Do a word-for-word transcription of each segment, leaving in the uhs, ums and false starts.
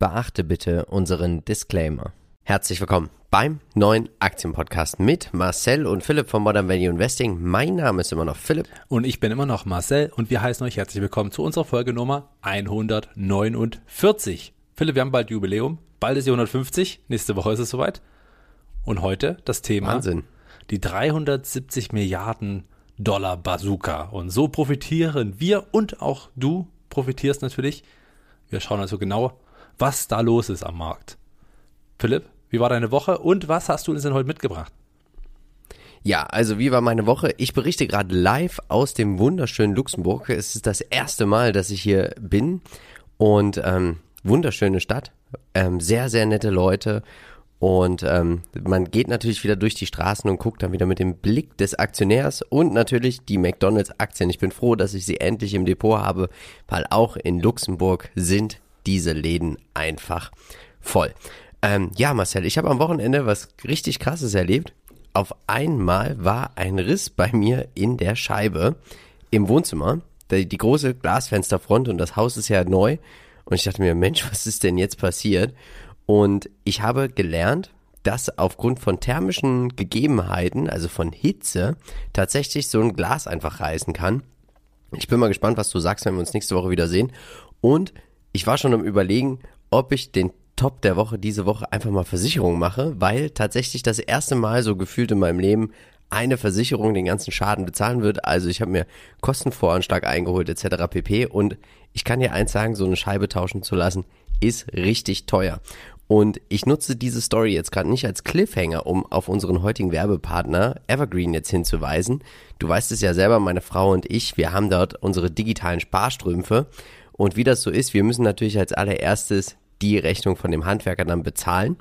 beachte bitte unseren Disclaimer. Herzlich willkommen beim neuen Aktienpodcast mit Marcel und Philipp von Modern Value Investing. Mein Name ist immer noch Philipp. Und ich bin immer noch Marcel und wir heißen euch herzlich willkommen zu unserer Folge Nummer hundertneunundvierzig. Philipp, wir haben bald Jubiläum, bald ist die hundertfünfzig, nächste Woche ist es soweit. Und heute das Thema, Wahnsinn. Die dreihundertsiebzig Milliarden Dollar Bazooka. Und so profitieren wir und auch du profitierst natürlich. Wir schauen also genau, was da los ist am Markt. Philipp, wie war deine Woche und was hast du uns denn heute mitgebracht? Ja, also wie war meine Woche? Ich berichte gerade live aus dem wunderschönen Luxemburg. Es ist das erste Mal, dass ich hier bin und ähm, wunderschöne Stadt, ähm, sehr, sehr nette Leute. Und ähm, man geht natürlich wieder durch die Straßen und guckt dann wieder mit dem Blick des Aktionärs und natürlich die McDonalds-Aktien. Ich bin froh, dass ich sie endlich im Depot habe, weil auch in Luxemburg sind diese Läden einfach voll. Ähm, ja, Marcel, ich habe am Wochenende was richtig Krasses erlebt. Auf einmal war ein Riss bei mir in der Scheibe im Wohnzimmer. Die, die große Glasfensterfront und das Haus ist ja neu. Und ich dachte mir, Mensch, was ist denn jetzt passiert? Und ich habe gelernt, dass aufgrund von thermischen Gegebenheiten, also von Hitze, tatsächlich so ein Glas einfach reißen kann. Ich bin mal gespannt, was du sagst, wenn wir uns nächste Woche wiedersehen. Und ich war schon am Überlegen, ob ich den Top der Woche diese Woche einfach mal Versicherung mache, weil tatsächlich das erste Mal so gefühlt in meinem Leben eine Versicherung den ganzen Schaden bezahlen wird. Also ich habe mir Kostenvoranschlag eingeholt et cetera pp. Und ich kann dir eins sagen, so eine Scheibe tauschen zu lassen, ist richtig teuer. Und ich nutze diese Story jetzt gerade nicht als Cliffhanger, um auf unseren heutigen Werbepartner Evergreen jetzt hinzuweisen. Du weißt es ja selber, meine Frau und ich, wir haben dort unsere digitalen Sparstrümpfe. Und wie das so ist, wir müssen natürlich als allererstes die Rechnung von dem Handwerker dann bezahlen.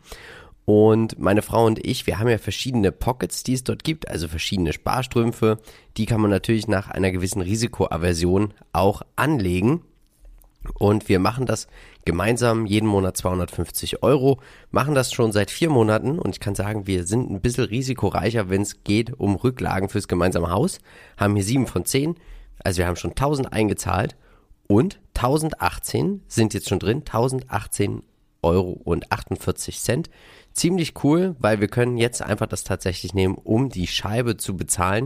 Und meine Frau und ich, wir haben ja verschiedene Pockets, die es dort gibt, also verschiedene Sparstrümpfe. Die kann man natürlich nach einer gewissen Risikoaversion auch anlegen. Und wir machen das gemeinsam jeden Monat zweihundertfünfzig Euro, machen das schon seit vier Monaten und ich kann sagen, wir sind ein bisschen risikoreicher, wenn es geht um Rücklagen fürs gemeinsame Haus, haben hier sieben von zehn, also wir haben schon tausend eingezahlt und tausendachtzehn sind jetzt schon drin, tausendachtzehn Euro und achtundvierzig Cent. Ziemlich cool, weil wir können jetzt einfach das tatsächlich nehmen, um die Scheibe zu bezahlen.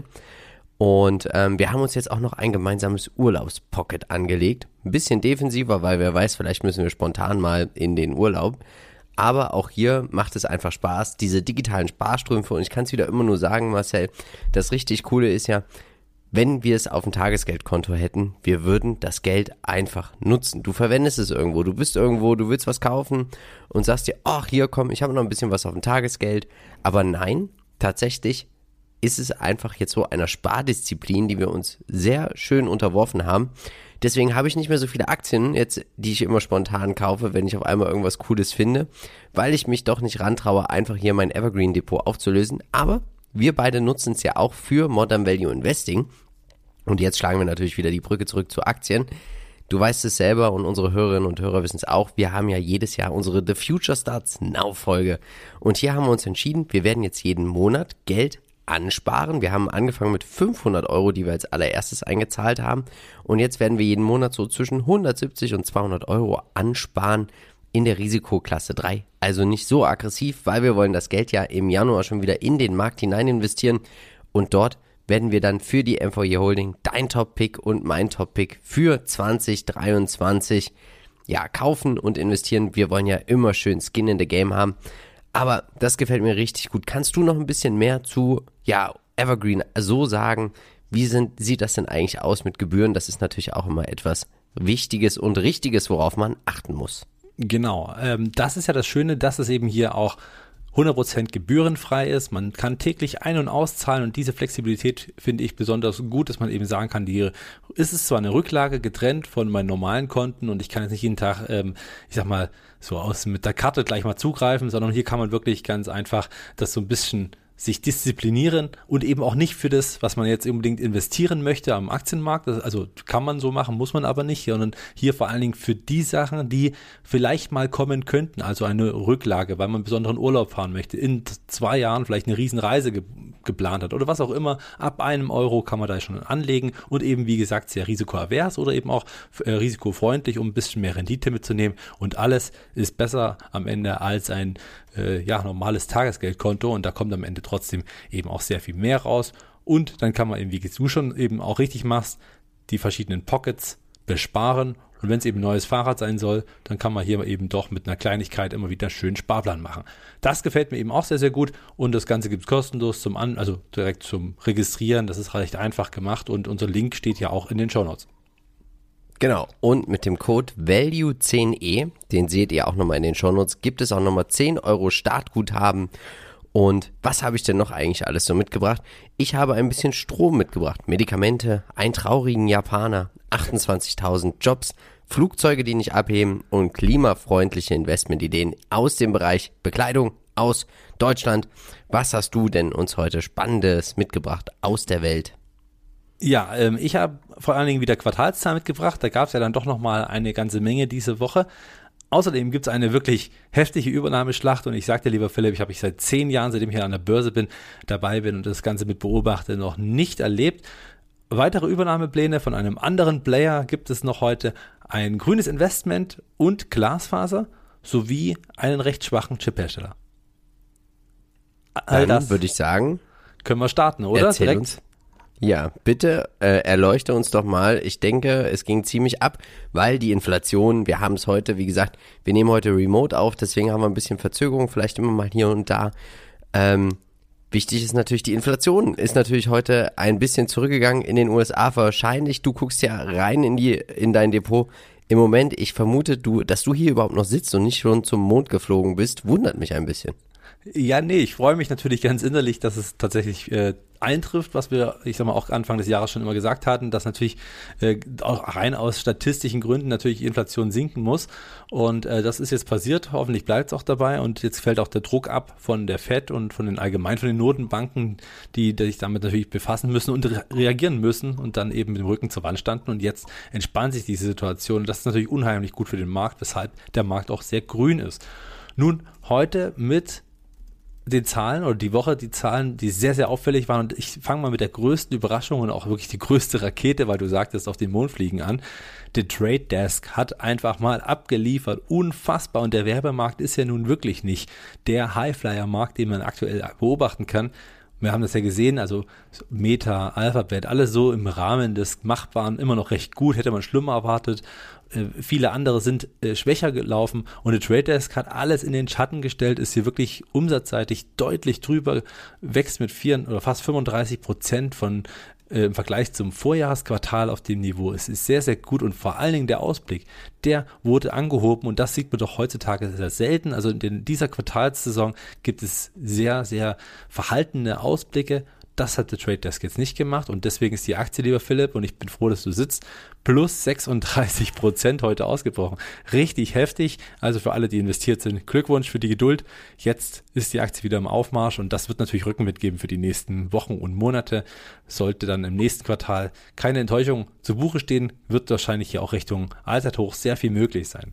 Und ähm, wir haben uns jetzt auch noch ein gemeinsames Urlaubspocket angelegt. Ein bisschen defensiver, weil wer weiß, vielleicht müssen wir spontan mal in den Urlaub. Aber auch hier macht es einfach Spaß, diese digitalen Sparstrümpfe. Und ich kann es wieder immer nur sagen, Marcel, das richtig Coole ist ja, wenn wir es auf dem Tagesgeldkonto hätten, wir würden das Geld einfach nutzen. Du verwendest es irgendwo, du bist irgendwo, du willst was kaufen und sagst dir, ach hier komm, ich habe noch ein bisschen was auf dem Tagesgeld. Aber nein, tatsächlich ist es einfach jetzt so einer Spardisziplin, die wir uns sehr schön unterworfen haben. Deswegen habe ich nicht mehr so viele Aktien jetzt, die ich immer spontan kaufe, wenn ich auf einmal irgendwas Cooles finde, weil ich mich doch nicht rantraue, einfach hier mein Evergreen Depot aufzulösen. Aber wir beide nutzen es ja auch für Modern Value Investing. Und jetzt schlagen wir natürlich wieder die Brücke zurück zu Aktien. Du weißt es selber und unsere Hörerinnen und Hörer wissen es auch. Wir haben ja jedes Jahr unsere The Future Starts Now Folge. Und hier haben wir uns entschieden, wir werden jetzt jeden Monat Geld ansparen. Wir haben angefangen mit fünfhundert Euro, die wir als allererstes eingezahlt haben. Und jetzt werden wir jeden Monat so zwischen hundertsiebzig und zweihundert Euro ansparen in der Risikoklasse drei. Also nicht so aggressiv, weil wir wollen das Geld ja im Januar schon wieder in den Markt hinein investieren. Und dort werden wir dann für die M V I Holding dein Top-Pick und mein Top-Pick für zwanzig dreiundzwanzig ja kaufen und investieren. Wir wollen ja immer schön Skin in the Game haben. Aber das gefällt mir richtig gut. Kannst du noch ein bisschen mehr zu ja Evergreen so sagen? Wie sind, sieht das denn eigentlich aus mit Gebühren? Das ist natürlich auch immer etwas Wichtiges und Richtiges, worauf man achten muss. Genau, ähm, das ist ja das Schöne, dass es eben hier auch hundert Prozent gebührenfrei ist. Man kann täglich ein- und auszahlen und diese Flexibilität finde ich besonders gut, dass man eben sagen kann, die ist es zwar eine Rücklage getrennt von meinen normalen Konten und ich kann jetzt nicht jeden Tag, ähm, ich sag mal, so aus mit der Karte gleich mal zugreifen, sondern hier kann man wirklich ganz einfach das so ein bisschen sich disziplinieren und eben auch nicht für das, was man jetzt unbedingt investieren möchte am Aktienmarkt. Also kann man so machen, muss man aber nicht, sondern hier vor allen Dingen für die Sachen, die vielleicht mal kommen könnten. Also eine Rücklage, weil man einen besonderen Urlaub fahren möchte, in zwei Jahren vielleicht eine Riesenreise ge- geplant hat oder was auch immer. Ab einem Euro kann man da schon anlegen und eben, wie gesagt, sehr risikoavers oder eben auch äh, risikofreundlich, um ein bisschen mehr Rendite mitzunehmen. Und alles ist besser am Ende als ein äh, ja, normales Tagesgeldkonto und da kommt am Ende trotzdem eben auch sehr viel mehr raus. Und dann kann man eben, wie du schon eben auch richtig machst, die verschiedenen Pockets besparen. Und wenn es eben ein neues Fahrrad sein soll, dann kann man hier eben doch mit einer Kleinigkeit immer wieder einen schönen Sparplan machen. Das gefällt mir eben auch sehr, sehr gut und das Ganze gibt es kostenlos zum An, also direkt zum Registrieren. Das ist recht einfach gemacht und unser Link steht ja auch in den Shownotes. Genau, und mit dem Code Value zehn E, den seht ihr auch nochmal in den Shownotes, gibt es auch nochmal zehn Euro Startguthaben. Und was habe ich denn noch eigentlich alles so mitgebracht? Ich habe ein bisschen Strom mitgebracht, Medikamente, einen traurigen Japaner, achtundzwanzigtausend Jobs, Flugzeuge, die nicht abheben und klimafreundliche Investmentideen aus dem Bereich Bekleidung aus Deutschland. Was hast du denn uns heute Spannendes mitgebracht aus der Welt? Ja, ähm, ich habe vor allen Dingen wieder Quartalszahlen mitgebracht. Da gab es ja dann doch nochmal eine ganze Menge diese Woche. Außerdem gibt es eine wirklich heftige Übernahmeschlacht und ich sage dir, lieber Philipp, ich habe mich seit zehn Jahren, seitdem ich hier an der Börse bin, dabei bin und das Ganze mit beobachte, noch nicht erlebt. Weitere Übernahmepläne von einem anderen Player gibt es noch heute, ein grünes Investment und Glasfaser sowie einen recht schwachen Chiphersteller. All das würde ich sagen, können wir starten, oder? Erzähl Direkt. Uns. Ja, bitte äh, erleuchte uns doch mal. Ich denke, es ging ziemlich ab, weil die Inflation, wir haben es heute, wie gesagt, wir nehmen heute remote auf, deswegen haben wir ein bisschen Verzögerung, vielleicht immer mal hier und da. Ähm, wichtig ist natürlich, die Inflation ist natürlich heute ein bisschen zurückgegangen in den U S A. Wahrscheinlich, du guckst ja rein in die in dein Depot. Im Moment, ich vermute, du, dass du hier überhaupt noch sitzt und nicht schon zum Mond geflogen bist, wundert mich ein bisschen. Ja, nee, ich freue mich natürlich ganz innerlich, dass es tatsächlich äh, eintrifft, was wir, ich sag mal, auch Anfang des Jahres schon immer gesagt hatten, dass natürlich äh, auch rein aus statistischen Gründen natürlich die Inflation sinken muss. Und äh, das ist jetzt passiert, hoffentlich bleibt es auch dabei. Und jetzt fällt auch der Druck ab von der Fed und von den allgemein von den Notenbanken, die, die sich damit natürlich befassen müssen und re- reagieren müssen und dann eben mit dem Rücken zur Wand standen. Und jetzt entspannt sich diese Situation. Und das ist natürlich unheimlich gut für den Markt, weshalb der Markt auch sehr grün ist. Nun, heute mit den Zahlen oder die Woche, die Zahlen, die sehr, sehr auffällig waren. Und ich fange mal mit der größten Überraschung und auch wirklich die größte Rakete, weil du sagtest, auf den Mond fliegen an. Der Trade Desk hat einfach mal abgeliefert. Unfassbar. Und der Werbemarkt ist ja nun wirklich nicht der Highflyer-Markt, den man aktuell beobachten kann. Wir haben das ja gesehen, also Meta, Alphabet, alles so im Rahmen des Machbaren immer noch recht gut, hätte man schlimmer erwartet. Äh, viele andere sind äh, schwächer gelaufen und der Trade Desk hat alles in den Schatten gestellt, ist hier wirklich umsatzseitig deutlich drüber, wächst mit vier oder fast fünfunddreißig Prozent von äh, im Vergleich zum Vorjahresquartal auf dem Niveau. Es ist sehr, sehr gut und vor allen Dingen der Ausblick, der wurde angehoben und das sieht man doch heutzutage sehr selten. Also in dieser Quartalssaison gibt es sehr, sehr verhaltene Ausblicke. Das hat der Trade Desk jetzt nicht gemacht und deswegen ist die Aktie, lieber Philipp, und ich bin froh, dass du sitzt, plus sechsunddreißig Prozent heute ausgebrochen. Richtig heftig, also für alle, die investiert sind, Glückwunsch für die Geduld. Jetzt ist die Aktie wieder im Aufmarsch und das wird natürlich Rückenwind geben für die nächsten Wochen und Monate. Sollte dann im nächsten Quartal keine Enttäuschung zu Buche stehen, wird wahrscheinlich hier auch Richtung Allzeithoch sehr viel möglich sein.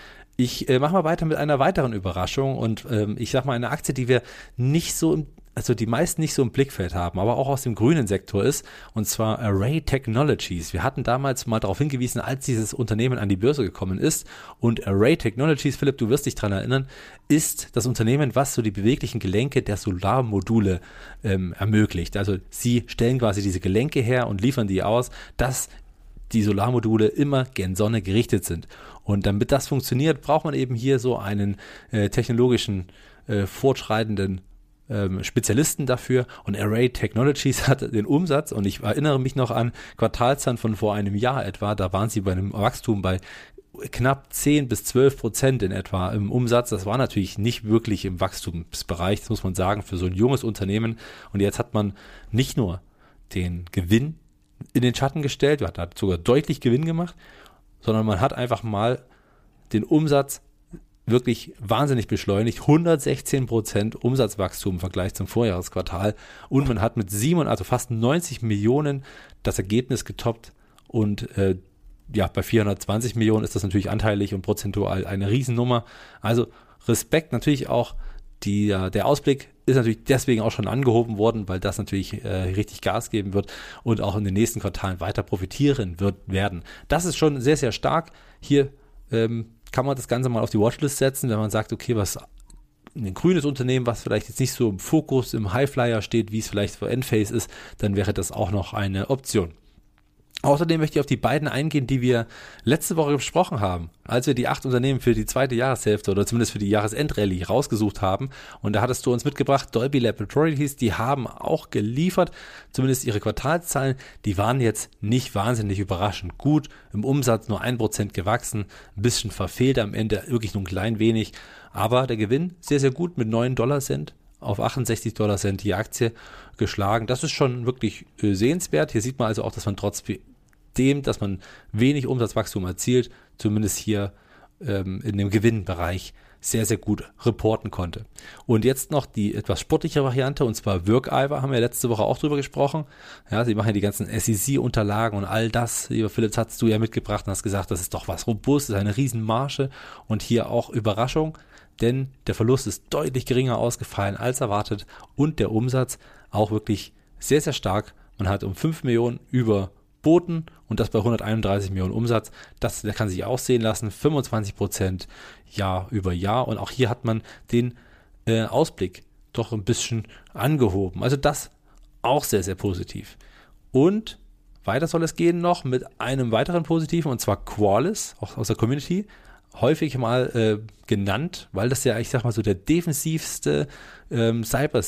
Ich äh, mache mal weiter mit einer weiteren Überraschung und ähm, ich sag mal eine Aktie, die wir nicht so im also die meisten nicht so im Blickfeld haben, aber auch aus dem grünen Sektor ist, und zwar Array Technologies. Wir hatten damals mal darauf hingewiesen, als dieses Unternehmen an die Börse gekommen ist, und Array Technologies, Philipp, du wirst dich dran erinnern, ist das Unternehmen, was so die beweglichen Gelenke der Solarmodule ähm, ermöglicht. Also sie stellen quasi diese Gelenke her und liefern die aus, dass die Solarmodule immer gen Sonne gerichtet sind. Und damit das funktioniert, braucht man eben hier so einen äh, technologischen, äh, fortschreitenden Spezialisten dafür, und Array Technologies hat den Umsatz, und ich erinnere mich noch an Quartalszahlen von vor einem Jahr etwa, da waren sie bei einem Wachstum bei knapp zehn bis zwölf Prozent in etwa im Umsatz. Das war natürlich nicht wirklich im Wachstumsbereich, das muss man sagen, für so ein junges Unternehmen, und jetzt hat man nicht nur den Gewinn in den Schatten gestellt, man hat sogar deutlich Gewinn gemacht, sondern man hat einfach mal den Umsatz wirklich wahnsinnig beschleunigt, hundertsechzehn Prozent Umsatzwachstum im Vergleich zum Vorjahresquartal und man hat mit sieben, also fast neunzig Millionen das Ergebnis getoppt und äh, ja, bei vierhundertzwanzig Millionen ist das natürlich anteilig und prozentual eine Riesennummer. Also Respekt, natürlich auch die, äh, der Ausblick ist natürlich deswegen auch schon angehoben worden, weil das natürlich äh, richtig Gas geben wird und auch in den nächsten Quartalen weiter profitieren wird werden. Das ist schon sehr, sehr stark. Hier ähm, kann man das Ganze mal auf die Watchlist setzen, wenn man sagt, okay, was ein grünes Unternehmen, was vielleicht jetzt nicht so im Fokus, im Highflyer steht, wie es vielleicht für Enphase ist, dann wäre das auch noch eine Option. Außerdem möchte ich auf die beiden eingehen, die wir letzte Woche besprochen haben, als wir die acht Unternehmen für die zweite Jahreshälfte oder zumindest für die Jahresendrallye rausgesucht haben. Und da hattest du uns mitgebracht, Dolby Laboratories, die haben auch geliefert, zumindest ihre Quartalszahlen, die waren jetzt nicht wahnsinnig überraschend gut, im Umsatz nur ein Prozent gewachsen, ein bisschen verfehlt am Ende, wirklich nur ein klein wenig, aber der Gewinn sehr, sehr gut mit neun Dollar Cent auf achtundsechzig Dollar Cent die Aktie geschlagen. Das ist schon wirklich äh, sehenswert. Hier sieht man also auch, dass man trotzdem, dass man wenig Umsatzwachstum erzielt, zumindest hier ähm, in dem Gewinnbereich sehr, sehr gut reporten konnte. Und jetzt noch die etwas sportliche Variante, und zwar Workiva, haben wir letzte Woche auch drüber gesprochen. Ja, sie machen ja die ganzen S E C-Unterlagen und all das. Lieber Philipp, hast du ja mitgebracht und hast gesagt, das ist doch was Robustes, eine Riesenmarge und hier auch Überraschung, denn der Verlust ist deutlich geringer ausgefallen als erwartet und der Umsatz auch wirklich sehr, sehr stark. Man hat um fünf Millionen überboten und das bei hunderteinunddreißig Millionen Umsatz. Das, der kann sich auch sehen lassen, fünfundzwanzig Prozent Jahr über Jahr und auch hier hat man den äh, Ausblick doch ein bisschen angehoben. Also das auch sehr, sehr positiv. Und weiter soll es gehen noch mit einem weiteren Positiven und zwar Qualys, auch aus der Community, häufig mal äh, genannt, weil das ja, ich sag mal so, der defensivste ähm,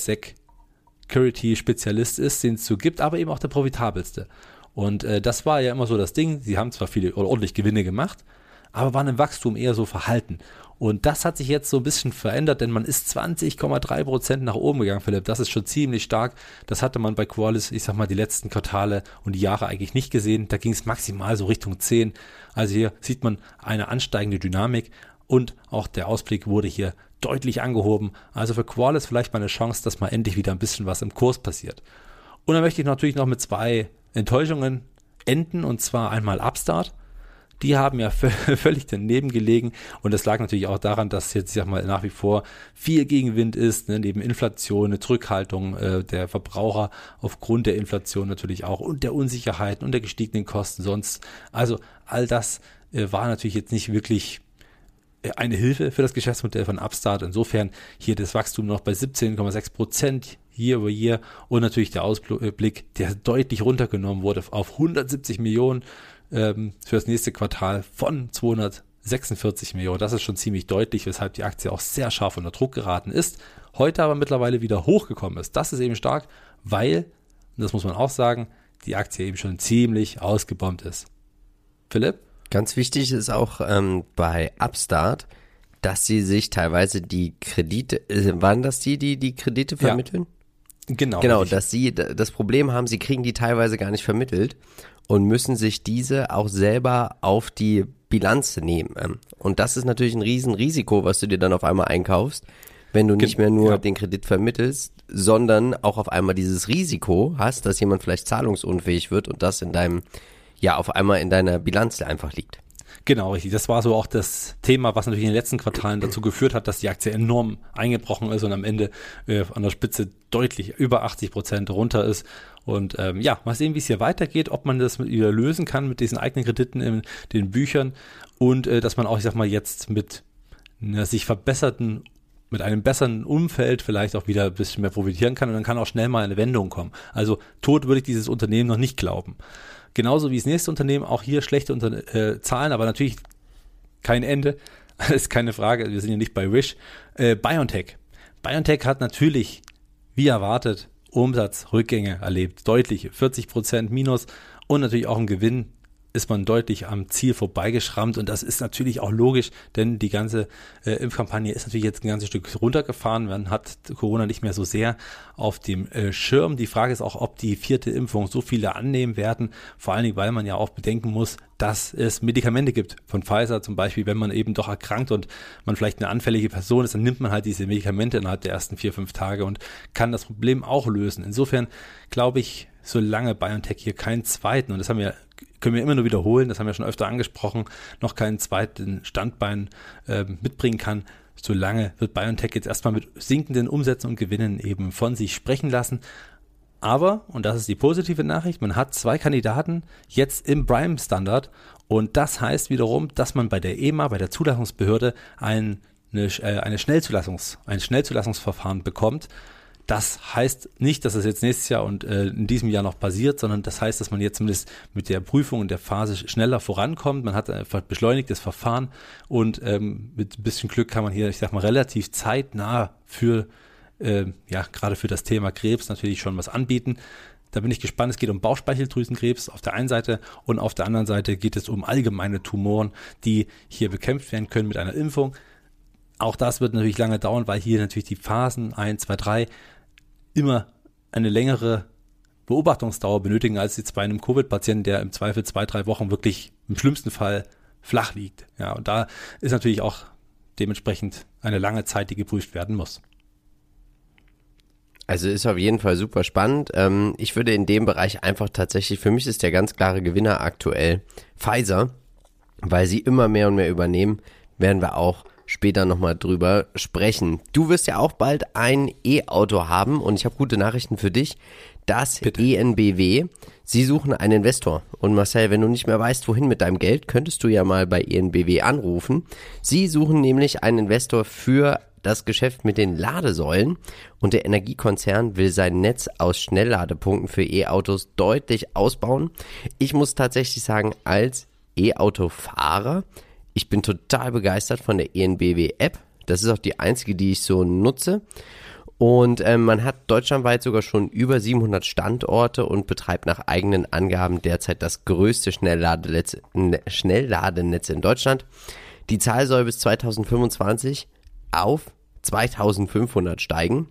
Cybersec-Security-Spezialist ist, den es so gibt, aber eben auch der profitabelste. Und äh, das war ja immer so das Ding, sie haben zwar viele oder ordentlich Gewinne gemacht, aber waren im Wachstum eher so verhalten. Und das hat sich jetzt so ein bisschen verändert, denn man ist zwanzig Komma drei Prozent nach oben gegangen, Philipp. Das ist schon ziemlich stark. Das hatte man bei Qualys, ich sag mal, die letzten Quartale und die Jahre eigentlich nicht gesehen. Da ging es maximal so Richtung zehn. Also hier sieht man eine ansteigende Dynamik und auch der Ausblick wurde hier deutlich angehoben. Also für Qualys vielleicht mal eine Chance, dass mal endlich wieder ein bisschen was im Kurs passiert. Und dann möchte ich natürlich noch mit zwei Enttäuschungen enden, und zwar einmal Upstart. Die haben ja völlig daneben gelegen und das lag natürlich auch daran, dass jetzt, ich sag mal, nach wie vor viel Gegenwind ist, ne, neben Inflation, eine Zurückhaltung äh, der Verbraucher aufgrund der Inflation natürlich auch und der Unsicherheiten und der gestiegenen Kosten sonst. Also all das äh, war natürlich jetzt nicht wirklich äh, eine Hilfe für das Geschäftsmodell von Upstart. Insofern hier das Wachstum noch bei siebzehn Komma sechs Prozent Year over Year und natürlich der Ausblick, der deutlich runtergenommen wurde auf hundertsiebzig Millionen für das nächste Quartal von zweihundertsechsundvierzig Millionen. Das ist schon ziemlich deutlich, weshalb die Aktie auch sehr scharf unter Druck geraten ist, heute aber mittlerweile wieder hochgekommen ist. Das ist eben stark, weil, und das muss man auch sagen, die Aktie eben schon ziemlich ausgebombt ist. Philipp? Ganz wichtig ist auch ähm, bei Upstart, dass sie sich teilweise die Kredite, äh, waren das die, die die Kredite vermitteln? Ja, genau. Genau, richtig. Dass sie das Problem haben, sie kriegen die teilweise gar nicht vermittelt und müssen sich diese auch selber auf die Bilanz nehmen. Und das ist natürlich ein Riesenrisiko, was du dir dann auf einmal einkaufst, wenn du nicht mehr nur ja. den Kredit vermittelst, sondern auch auf einmal dieses Risiko hast, dass jemand vielleicht zahlungsunfähig wird und das in deinem, ja, auf einmal in deiner Bilanz einfach liegt. Genau, richtig. Das war so auch das Thema, was natürlich in den letzten Quartalen dazu geführt hat, dass die Aktie enorm eingebrochen ist und am Ende äh, an der Spitze deutlich über achtzig Prozent runter ist. Und ähm, ja, mal sehen, wie es hier weitergeht, ob man das wieder lösen kann mit diesen eigenen Krediten in den Büchern und äh, dass man auch, ich sag mal, jetzt mit einer sich verbesserten, mit einem besseren Umfeld vielleicht auch wieder ein bisschen mehr profitieren kann und dann kann auch schnell mal eine Wendung kommen. Also tot würde ich dieses Unternehmen noch nicht glauben. Genauso wie das nächste Unternehmen, auch hier schlechte Unter- äh, Zahlen, aber natürlich kein Ende, das ist keine Frage, wir sind ja nicht bei Wish. Äh, BioNTech. BioNTech hat natürlich, wie erwartet, Umsatzrückgänge erlebt, deutliche, vierzig Prozent minus und natürlich auch ein Gewinn ist man deutlich am Ziel vorbeigeschrammt und das ist natürlich auch logisch, denn die ganze äh, Impfkampagne ist natürlich jetzt ein ganzes Stück runtergefahren. Man hat Corona nicht mehr so sehr auf dem äh, Schirm. Die Frage ist auch, ob die vierte Impfung so viele annehmen werden, vor allen Dingen, weil man ja auch bedenken muss, dass es Medikamente gibt von Pfizer zum Beispiel, wenn man eben doch erkrankt und man vielleicht eine anfällige Person ist, dann nimmt man halt diese Medikamente innerhalb der ersten vier, fünf Tage und kann das Problem auch lösen. Insofern glaube ich, solange BioNTech hier keinen zweiten, und das haben wir, können wir immer nur wiederholen, das haben wir schon öfter angesprochen, noch keinen zweiten Standbein äh, mitbringen kann, solange wird BioNTech jetzt erstmal mit sinkenden Umsätzen und Gewinnen eben von sich sprechen lassen. Aber, und das ist die positive Nachricht, man hat zwei Kandidaten jetzt im Prime-Standard und das heißt wiederum, dass man bei der E M A, bei der Zulassungsbehörde, ein, eine, äh, eine Schnellzulassungs, ein Schnellzulassungsverfahren bekommt. Das heißt nicht, dass es jetzt nächstes Jahr und äh, in diesem Jahr noch passiert, sondern das heißt, dass man jetzt zumindest mit der Prüfung und der Phase schneller vorankommt. Man hat einfach beschleunigtes Verfahren und ähm, mit ein bisschen Glück kann man hier, ich sag mal, relativ zeitnah für äh, ja gerade für das Thema Krebs natürlich schon was anbieten. Da bin ich gespannt. Es geht um Bauchspeicheldrüsenkrebs auf der einen Seite und auf der anderen Seite geht es um allgemeine Tumoren, die hier bekämpft werden können mit einer Impfung. Auch das wird natürlich lange dauern, weil hier natürlich die Phasen eins, zwei, drei immer eine längere Beobachtungsdauer benötigen als jetzt bei einem Covid-Patienten, der im Zweifel zwei, drei Wochen wirklich im schlimmsten Fall flach liegt. Ja, und da ist natürlich auch dementsprechend eine lange Zeit, die geprüft werden muss. Also ist auf jeden Fall super spannend. Ähm, ich würde in dem Bereich einfach tatsächlich, für mich ist der ganz klare Gewinner aktuell Pfizer, weil sie immer mehr und mehr übernehmen, werden wir auch später nochmal drüber sprechen. Du wirst ja auch bald ein E-Auto haben und ich habe gute Nachrichten für dich. Das Bitte. E N B W, sie suchen einen Investor. Und Marcel, wenn du nicht mehr weißt, wohin mit deinem Geld, könntest du ja mal bei E N B W anrufen. Sie suchen nämlich einen Investor für das Geschäft mit den Ladesäulen und der Energiekonzern will sein Netz aus Schnellladepunkten für E-Autos deutlich ausbauen. Ich muss tatsächlich sagen, als E-Auto-Fahrer, ich bin total begeistert von der E N B W-App. Das ist auch die einzige, die ich so nutze. Und ähm, man hat deutschlandweit sogar schon über siebenhundert Standorte und betreibt nach eigenen Angaben derzeit das größte Schnellladenetz, Schnellladenetz in Deutschland. Die Zahl soll bis zweitausendfünfundzwanzig auf zweitausendfünfhundert steigen.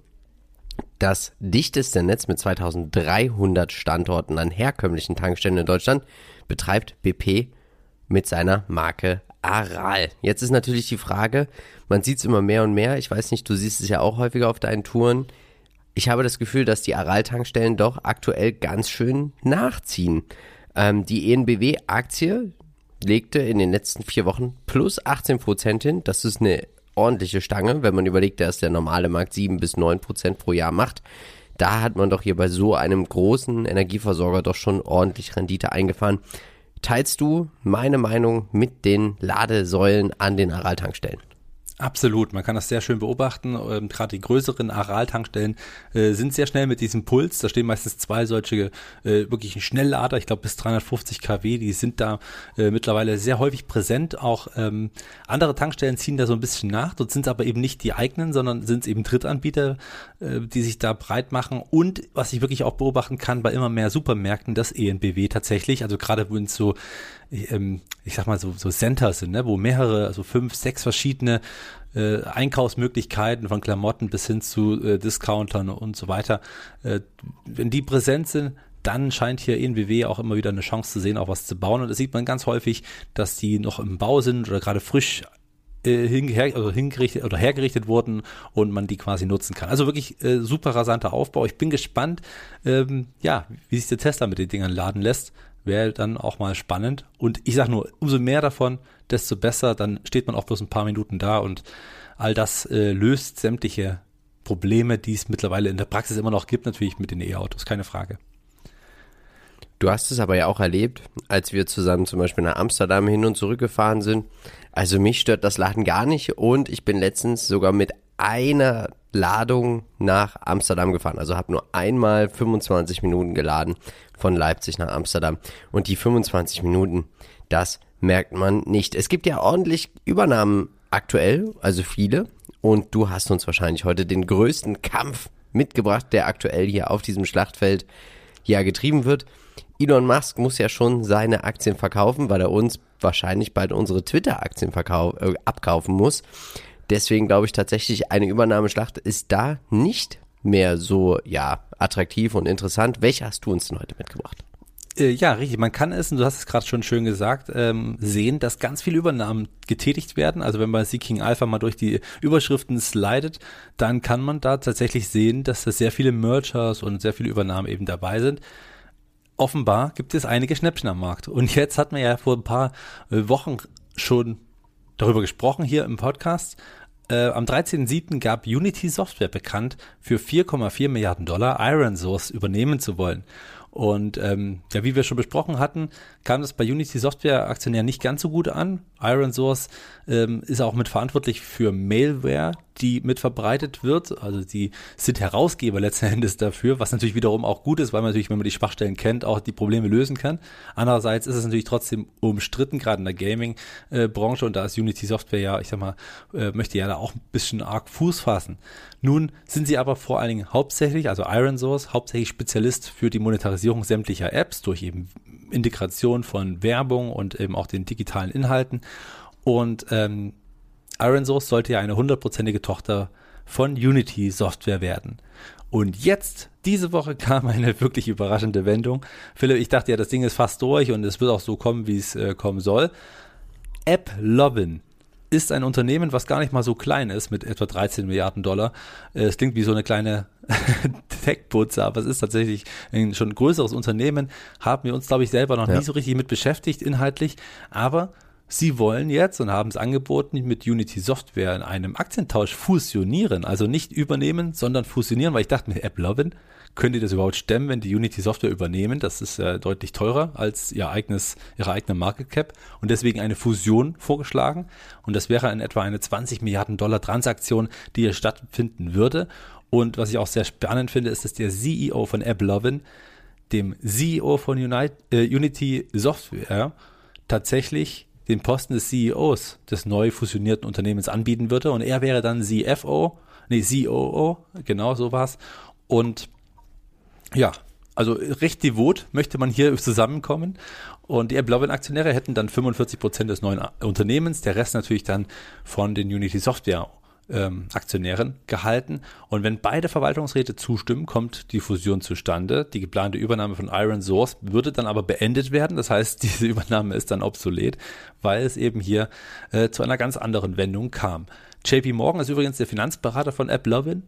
Das dichteste Netz mit zweitausenddreihundert Standorten an herkömmlichen Tankstellen in Deutschland betreibt B P mit seiner Marke Aral. Jetzt ist natürlich die Frage, man sieht es immer mehr und mehr, ich weiß nicht, du siehst es ja auch häufiger auf deinen Touren. Ich habe das Gefühl, dass die Aral-Tankstellen doch aktuell ganz schön nachziehen. Ähm, die E N B W-Aktie legte in den letzten vier Wochen plus achtzehn Prozent hin. Das ist eine ordentliche Stange, wenn man überlegt, dass der normale Markt sieben bis neun Prozent pro Jahr macht. Da hat man doch hier bei so einem großen Energieversorger doch schon ordentlich Rendite eingefahren. Teilst du meine Meinung mit den Ladesäulen an den Aral-Tankstellen? Absolut, man kann das sehr schön beobachten. Ähm, gerade die größeren Aral-Tankstellen äh, sind sehr schnell mit diesem Puls. Da stehen meistens zwei solche äh, wirklich Schnelllader, ich glaube bis dreihundertfünfzig Kilowatt, die sind da äh, mittlerweile sehr häufig präsent. Auch ähm, andere Tankstellen ziehen da so ein bisschen nach. Dort sind aber eben nicht die eigenen, sondern sind es eben Drittanbieter, äh, die sich da breit machen. Und was ich wirklich auch beobachten kann bei immer mehr Supermärkten, das E N B W tatsächlich, also gerade wenn es so ähm, ich sag mal so, so Centers sind, ne, wo mehrere, also fünf, sechs verschiedene äh, Einkaufsmöglichkeiten von Klamotten bis hin zu äh, Discountern und so weiter, äh, wenn die präsent sind, dann scheint hier E N B W auch immer wieder eine Chance zu sehen, auch was zu bauen. Und das sieht man ganz häufig, dass die noch im Bau sind oder gerade frisch äh, hinher, also hingerichtet oder hergerichtet wurden und man die quasi nutzen kann. Also wirklich äh, super rasanter Aufbau. Ich bin gespannt, ähm, ja, wie sich der Tesla mit den Dingern laden lässt. Wäre dann auch mal spannend. Und ich sage nur, umso mehr davon, desto besser. Dann steht man auch bloß ein paar Minuten da und all das äh, löst sämtliche Probleme, die es mittlerweile in der Praxis immer noch gibt, natürlich mit den E-Autos, keine Frage. Du hast es aber ja auch erlebt, als wir zusammen zum Beispiel nach Amsterdam hin und zurück gefahren sind. Also mich stört das Laden gar nicht und ich bin letztens sogar mit einer Ladung nach Amsterdam gefahren. Also habe nur einmal fünfundzwanzig Minuten geladen von Leipzig nach Amsterdam. Und die fünfundzwanzig Minuten, das merkt man nicht. Es gibt ja ordentlich Übernahmen aktuell, also viele. Und du hast uns wahrscheinlich heute den größten Kampf mitgebracht, der aktuell hier auf diesem Schlachtfeld ja getrieben wird. Elon Musk muss ja schon seine Aktien verkaufen, weil er uns wahrscheinlich bald unsere Twitter-Aktien verkau- äh, abkaufen muss. Deswegen glaube ich tatsächlich, eine Übernahmeschlacht ist da nicht mehr so ja attraktiv und interessant. Welche hast du uns denn heute mitgebracht? Ja, richtig. Man kann es, und du hast es gerade schon schön gesagt, ähm, sehen, dass ganz viele Übernahmen getätigt werden. Also wenn man Seeking Alpha mal durch die Überschriften slidet, dann kann man da tatsächlich sehen, dass da sehr viele Mergers und sehr viele Übernahmen eben dabei sind. Offenbar gibt es einige Schnäppchen am Markt. Und jetzt hat man ja vor ein paar Wochen schon darüber gesprochen hier im Podcast. Äh, am dreizehnten siebten gab Unity Software bekannt, für vier Komma vier Milliarden Dollar ironSource übernehmen zu wollen. Und ähm, ja, wie wir schon besprochen hatten, kam das bei Unity Software Aktionären nicht ganz so gut an. ironSource ähm, ist auch mit verantwortlich für Malware, die mit verbreitet wird. Also die sind Herausgeber letzten Endes dafür, was natürlich wiederum auch gut ist, weil man natürlich, wenn man die Schwachstellen kennt, auch die Probleme lösen kann. Andererseits ist es natürlich trotzdem umstritten, gerade in der Gaming-Branche. Und da ist Unity Software ja, ich sag mal, äh, möchte ja da auch ein bisschen arg Fuß fassen. Nun sind sie aber vor allen Dingen hauptsächlich, also ironSource, hauptsächlich Spezialist für die Monetarisierung sämtlicher Apps durch eben Integration von Werbung und eben auch den digitalen Inhalten. Und ähm, ironSource sollte ja eine hundertprozentige Tochter von Unity Software werden. Und jetzt, diese Woche, kam eine wirklich überraschende Wendung. Philipp, ich dachte ja, das Ding ist fast durch und es wird auch so kommen, wie es äh, kommen soll. AppLovin ist ein Unternehmen, was gar nicht mal so klein ist, mit etwa dreizehn Milliarden Dollar. Es klingt wie so eine kleine Tech-Putze, aber es ist tatsächlich ein schon größeres Unternehmen. Haben wir uns, glaube ich, selber noch ja. nie so richtig mit beschäftigt, inhaltlich. Aber sie wollen jetzt und haben es angeboten, mit Unity Software in einem Aktientausch fusionieren. Also nicht übernehmen, sondern fusionieren, weil ich dachte mir, AppLovin, könnt ihr das überhaupt stemmen, wenn die Unity Software übernehmen? Das ist äh, deutlich teurer als ihr eigenes, ihre eigene Market Cap und deswegen eine Fusion vorgeschlagen. Und das wäre in etwa eine zwanzig Milliarden Dollar Transaktion, die hier stattfinden würde. Und was ich auch sehr spannend finde, ist, dass der C E O von AppLovin dem C E O von Unite, äh, Unity Software tatsächlich den Posten des C E Os des neu fusionierten Unternehmens anbieten würde. Und er wäre dann C F O, nee, C O O, genau so war's. Und ja, also recht devot möchte man hier zusammenkommen. Und die AppLovin-Aktionäre hätten dann fünfundvierzig Prozent des neuen Unternehmens, der Rest natürlich dann von den Unity Software ähm, Aktionären gehalten. Und wenn beide Verwaltungsräte zustimmen, kommt die Fusion zustande. Die geplante Übernahme von ironSource würde dann aber beendet werden. Das heißt, diese Übernahme ist dann obsolet, weil es eben hier äh, zu einer ganz anderen Wendung kam. J P Morgan ist übrigens der Finanzberater von AppLovin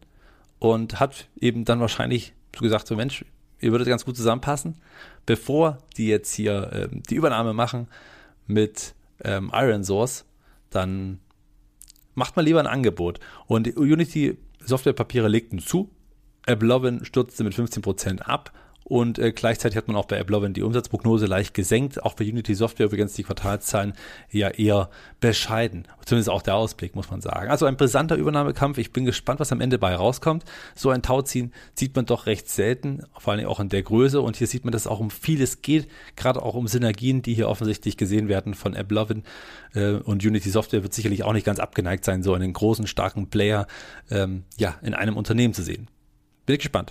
und hat eben dann wahrscheinlich so gesagt, so Mensch, ihr würdet ganz gut zusammenpassen, bevor die jetzt hier ähm, die Übernahme machen mit ähm, ironSource, dann macht mal lieber ein Angebot. Und die Unity Softwarepapiere legten zu, AppLovin stürzte mit fünfzehn Prozent ab und äh, gleichzeitig hat man auch bei AppLovin die Umsatzprognose leicht gesenkt. Auch bei Unity Software übrigens die Quartalszahlen ja eher bescheiden. Zumindest auch der Ausblick, muss man sagen. Also ein brisanter Übernahmekampf. Ich bin gespannt, was am Ende bei rauskommt. So ein Tauziehen sieht man doch recht selten, vor allem auch in der Größe. Und hier sieht man, dass es auch um vieles geht, gerade auch um Synergien, die hier offensichtlich gesehen werden von AppLovin. Äh, und Unity Software wird sicherlich auch nicht ganz abgeneigt sein, so einen großen, starken Player ähm, ja, in einem Unternehmen zu sehen. Bin ich gespannt.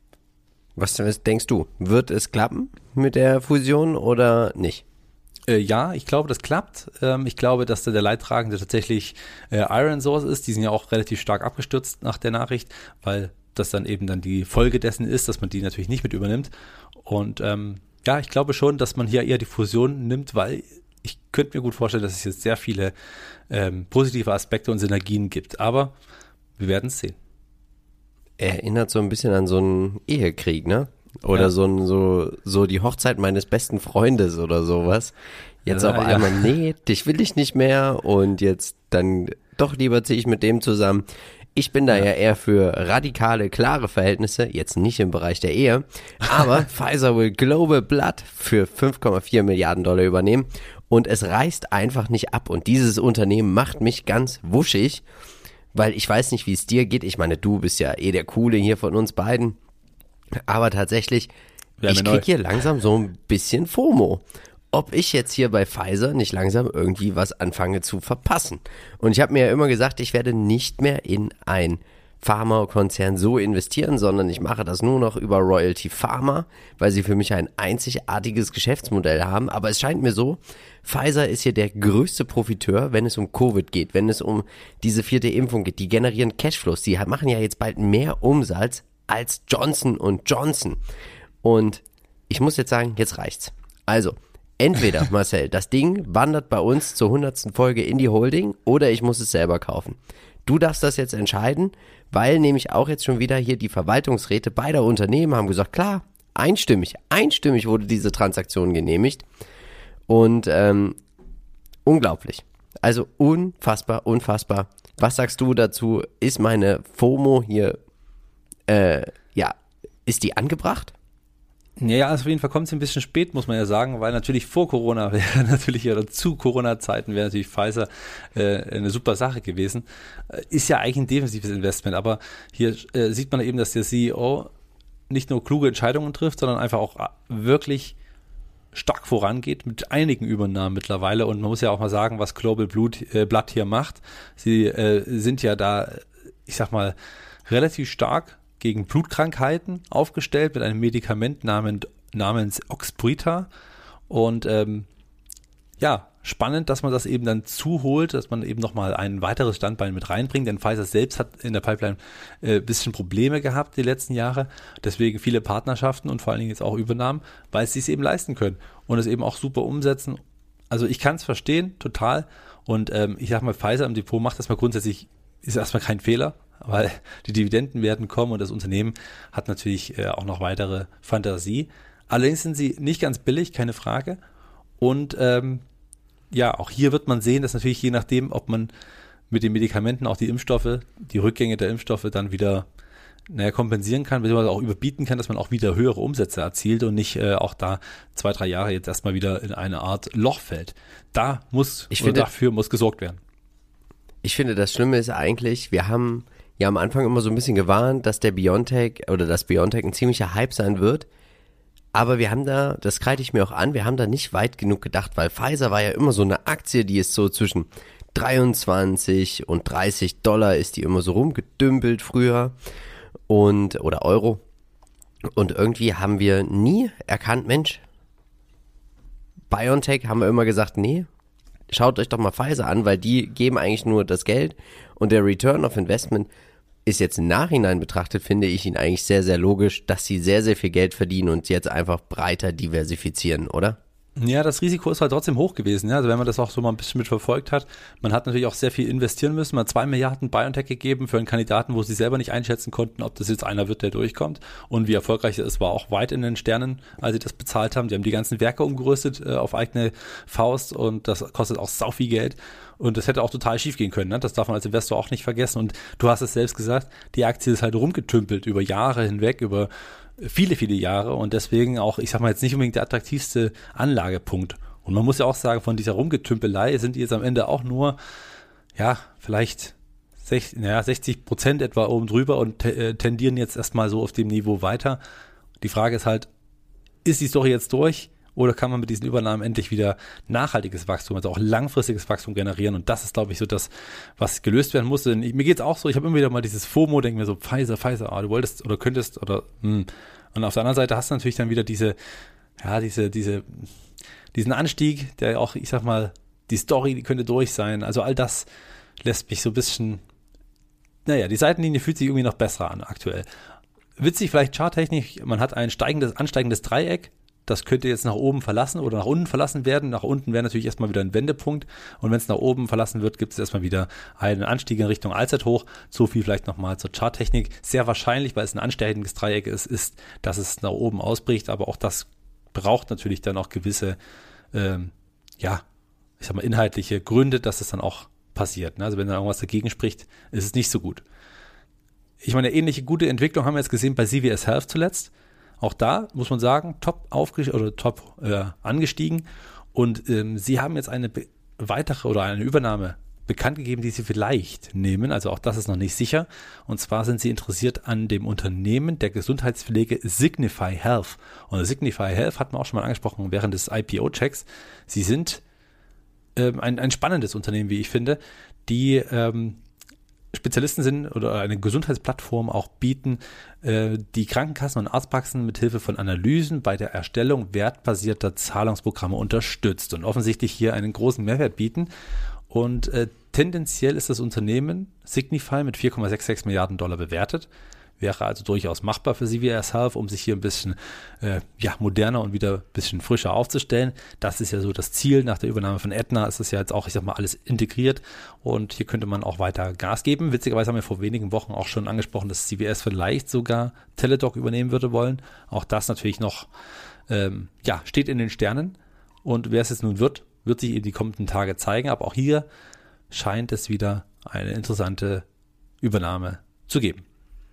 Was, was denkst du? Wird es klappen mit der Fusion oder nicht? Äh, ja, ich glaube, das klappt. Ähm, ich glaube, dass da der Leidtragende tatsächlich äh, ironSource ist. Die sind ja auch relativ stark abgestürzt nach der Nachricht, weil das dann eben dann die Folge dessen ist, dass man die natürlich nicht mit übernimmt. Und ähm, ja, ich glaube schon, dass man hier eher die Fusion nimmt, weil ich könnte mir gut vorstellen, dass es jetzt sehr viele ähm, positive Aspekte und Synergien gibt. Aber wir werden es sehen. Erinnert so ein bisschen an so einen Ehekrieg, ne? Oder ja. so ein, so, so die Hochzeit meines besten Freundes oder sowas. Jetzt ja, auf einmal, ja. nee, dich will ich nicht mehr und jetzt dann doch lieber ziehe ich mit dem zusammen. Ich bin da ja. ja eher für radikale, klare Verhältnisse, jetzt nicht im Bereich der Ehe, aber Pfizer will Global Blood für fünf Komma vier Milliarden Dollar übernehmen und es reißt einfach nicht ab und dieses Unternehmen macht mich ganz wuschig. Weil ich weiß nicht, wie es dir geht. Ich meine, du bist ja eh der Coole hier von uns beiden. Aber tatsächlich, ich krieg hier langsam so ein bisschen FOMO. Ob ich jetzt hier bei Pfizer nicht langsam irgendwie was anfange zu verpassen. Und ich habe mir ja immer gesagt, ich werde nicht mehr in ein Pharmakonzern so investieren, sondern ich mache das nur noch über Royalty Pharma, weil sie für mich ein einzigartiges Geschäftsmodell haben. Aber es scheint mir so, Pfizer ist hier der größte Profiteur, wenn es um Covid geht, wenn es um diese vierte Impfung geht. Die generieren Cashflows. Die machen ja jetzt bald mehr Umsatz als Johnson und Johnson. Und ich muss jetzt sagen, jetzt reicht's. Also, entweder, Marcel, das Ding wandert bei uns zur hundertsten Folge in die Holding oder ich muss es selber kaufen. Du darfst das jetzt entscheiden, weil nämlich auch jetzt schon wieder hier die Verwaltungsräte beider Unternehmen haben gesagt, klar, einstimmig, einstimmig wurde diese Transaktion genehmigt und ähm, unglaublich, also unfassbar, unfassbar. Was sagst du dazu? Ist meine FOMO hier, äh, ja, ist die angebracht? Ja, also auf jeden Fall kommt es ein bisschen spät, muss man ja sagen, weil natürlich vor Corona wäre natürlich oder zu Corona-Zeiten wäre natürlich Pfizer äh, eine super Sache gewesen. Ist ja eigentlich ein defensives Investment, aber hier äh, sieht man eben, dass der C E O nicht nur kluge Entscheidungen trifft, sondern einfach auch wirklich stark vorangeht mit einigen Übernahmen mittlerweile. Und man muss ja auch mal sagen, was Global Blood, äh, Blood hier macht. Sie äh, sind ja da, ich sag mal, relativ stark gegen Blutkrankheiten aufgestellt mit einem Medikament namens, namens Oxbryta und ähm, ja, spannend, dass man das eben dann zuholt, dass man eben nochmal ein weiteres Standbein mit reinbringt, denn Pfizer selbst hat in der Pipeline ein äh, bisschen Probleme gehabt die letzten Jahre, deswegen viele Partnerschaften und vor allen Dingen jetzt auch Übernahmen, weil sie es eben leisten können und es eben auch super umsetzen. Also ich kann es verstehen, total, und ähm, ich sag mal, Pfizer im Depot macht das mal grundsätzlich, ist erstmal kein Fehler, weil die Dividenden werden kommen und das Unternehmen hat natürlich äh, auch noch weitere Fantasie. Allerdings sind sie nicht ganz billig, keine Frage. Und ähm, ja, auch hier wird man sehen, dass natürlich je nachdem, ob man mit den Medikamenten auch die Impfstoffe, die Rückgänge der Impfstoffe dann wieder naja, kompensieren kann, beziehungsweise auch überbieten kann, dass man auch wieder höhere Umsätze erzielt und nicht äh, auch da zwei, drei Jahre jetzt erstmal wieder in eine Art Loch fällt. Da muss, ich oder finde, dafür muss gesorgt werden. Ich finde, das Schlimme ist eigentlich, wir haben ja am Anfang immer so ein bisschen gewarnt, dass der BioNTech oder dass BioNTech ein ziemlicher Hype sein wird. Aber wir haben da, das kreide ich mir auch an, wir haben da nicht weit genug gedacht, weil Pfizer war ja immer so eine Aktie, die ist so zwischen dreiundzwanzig und dreißig Dollar ist die immer so rumgedümpelt früher und, oder Euro. Und irgendwie haben wir nie erkannt, Mensch, BioNTech haben wir immer gesagt, nee, schaut euch doch mal Pfizer an, weil die geben eigentlich nur das Geld und der Return of Investment ist jetzt im Nachhinein betrachtet, finde ich ihn eigentlich sehr, sehr logisch, dass sie sehr, sehr viel Geld verdienen und jetzt einfach breiter diversifizieren, oder? Ja, das Risiko ist halt trotzdem hoch gewesen. Ja? Also wenn man das auch so mal ein bisschen mitverfolgt hat, man hat natürlich auch sehr viel investieren müssen. Man hat zwei Milliarden BioNTech gegeben für einen Kandidaten, wo sie selber nicht einschätzen konnten, ob das jetzt einer wird, der durchkommt. Und wie erfolgreich es war, auch weit in den Sternen, als sie das bezahlt haben. Die haben die ganzen Werke umgerüstet äh, auf eigene Faust und das kostet auch sau viel Geld. Und das hätte auch total schief gehen können. Ne? Das darf man als Investor auch nicht vergessen. Und du hast es selbst gesagt, die Aktie ist halt rumgetümpelt über Jahre hinweg, über viele, viele Jahre und deswegen auch, ich sag mal jetzt nicht unbedingt der attraktivste Anlagepunkt. Und man muss ja auch sagen, von dieser Rumgetümpelei sind die jetzt am Ende auch nur, ja, vielleicht sechzig, naja, sechzig Prozent etwa oben drüber und te- tendieren jetzt erstmal so auf dem Niveau weiter. Die Frage ist halt, ist die Story jetzt durch? Oder kann man mit diesen Übernahmen endlich wieder nachhaltiges Wachstum, also auch langfristiges Wachstum generieren? Und das ist, glaube ich, so das, was gelöst werden musste. Ich, mir geht's auch so, ich habe immer wieder mal dieses FOMO, denke mir so, Pfizer, Pfizer, ah, du wolltest oder könntest oder hm. Und auf der anderen Seite hast du natürlich dann wieder diese, ja, diese, diese, diesen Anstieg, der auch, ich sag mal, die Story, die könnte durch sein. Also all das lässt mich so ein bisschen, naja, die Seitenlinie fühlt sich irgendwie noch besser an aktuell. Witzig, vielleicht charttechnisch, man hat ein steigendes, ansteigendes Dreieck. Das könnte jetzt nach oben verlassen oder nach unten verlassen werden. Nach unten wäre natürlich erstmal wieder ein Wendepunkt. Und wenn es nach oben verlassen wird, gibt es erstmal wieder einen Anstieg in Richtung Allzeithoch. So viel vielleicht nochmal zur Charttechnik. Sehr wahrscheinlich, weil es ein ansteigendes Dreieck ist, ist, dass es nach oben ausbricht. Aber auch das braucht natürlich dann auch gewisse, ähm, ja, ich sag mal, inhaltliche Gründe, dass es dann auch passiert. Also wenn dann irgendwas dagegen spricht, ist es nicht so gut. Ich meine, ähnliche gute Entwicklung haben wir jetzt gesehen bei C V S Health zuletzt. Auch da muss man sagen, top aufgestiegen oder top äh, angestiegen und ähm, sie haben jetzt eine be- weitere oder eine Übernahme bekannt gegeben, die sie vielleicht nehmen. Also auch das ist noch nicht sicher. Und zwar sind sie interessiert an dem Unternehmen der Gesundheitspflege Signify Health. Und Signify Health hat man auch schon mal angesprochen während des I P O-Checks. Sie sind ähm, ein, ein spannendes Unternehmen, wie ich finde, die ähm, Spezialisten sind oder eine Gesundheitsplattform auch bieten, äh, die Krankenkassen und Arztpraxen mit Hilfe von Analysen bei der Erstellung wertbasierter Zahlungsprogramme unterstützt und offensichtlich hier einen großen Mehrwert bieten. Und äh, tendenziell ist das Unternehmen Signify mit vier Komma sechsundsechzig Milliarden Dollar bewertet. Wäre also durchaus machbar für C V S Health, um sich hier ein bisschen äh, ja, moderner und wieder ein bisschen frischer aufzustellen. Das ist ja so das Ziel. Nach der Übernahme von Aetna ist es ja jetzt auch, ich sag mal, alles integriert und hier könnte man auch weiter Gas geben. Witzigerweise haben wir vor wenigen Wochen auch schon angesprochen, dass C V S vielleicht sogar Teladoc übernehmen würde wollen. Auch das natürlich noch ähm, ja, steht in den Sternen und wer es jetzt nun wird, wird sich in die kommenden Tage zeigen. Aber auch hier scheint es wieder eine interessante Übernahme zu geben.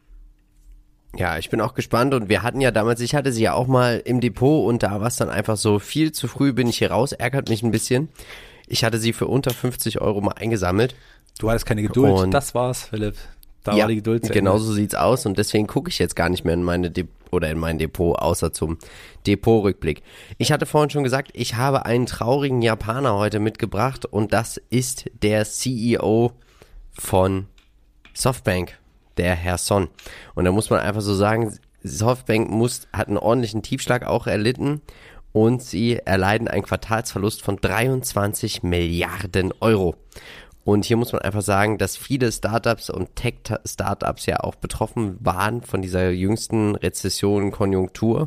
Ja, ich bin auch gespannt und wir hatten ja damals, ich hatte sie ja auch mal im Depot und da war es dann einfach so, viel zu früh bin ich hier raus, ärgert mich ein bisschen. Ich hatte sie für unter fünfzig Euro mal eingesammelt. Du hattest keine Geduld, und das war's, Philipp. Da ja, war die Geduld zu genau Ende. so sieht's aus und deswegen gucke ich jetzt gar nicht mehr in meine Dep- oder in mein Depot, außer zum Depotrückblick. Ich hatte vorhin schon gesagt, ich habe einen traurigen Japaner heute mitgebracht und das ist der C E O von Softbank. Der Herr Son. Und da muss man einfach so sagen, Softbank muss, hat einen ordentlichen Tiefschlag auch erlitten und sie erleiden einen Quartalsverlust von dreiundzwanzig Milliarden Euro. Und hier muss man einfach sagen, dass viele Startups und Tech-Startups ja auch betroffen waren von dieser jüngsten Rezession, Konjunktur.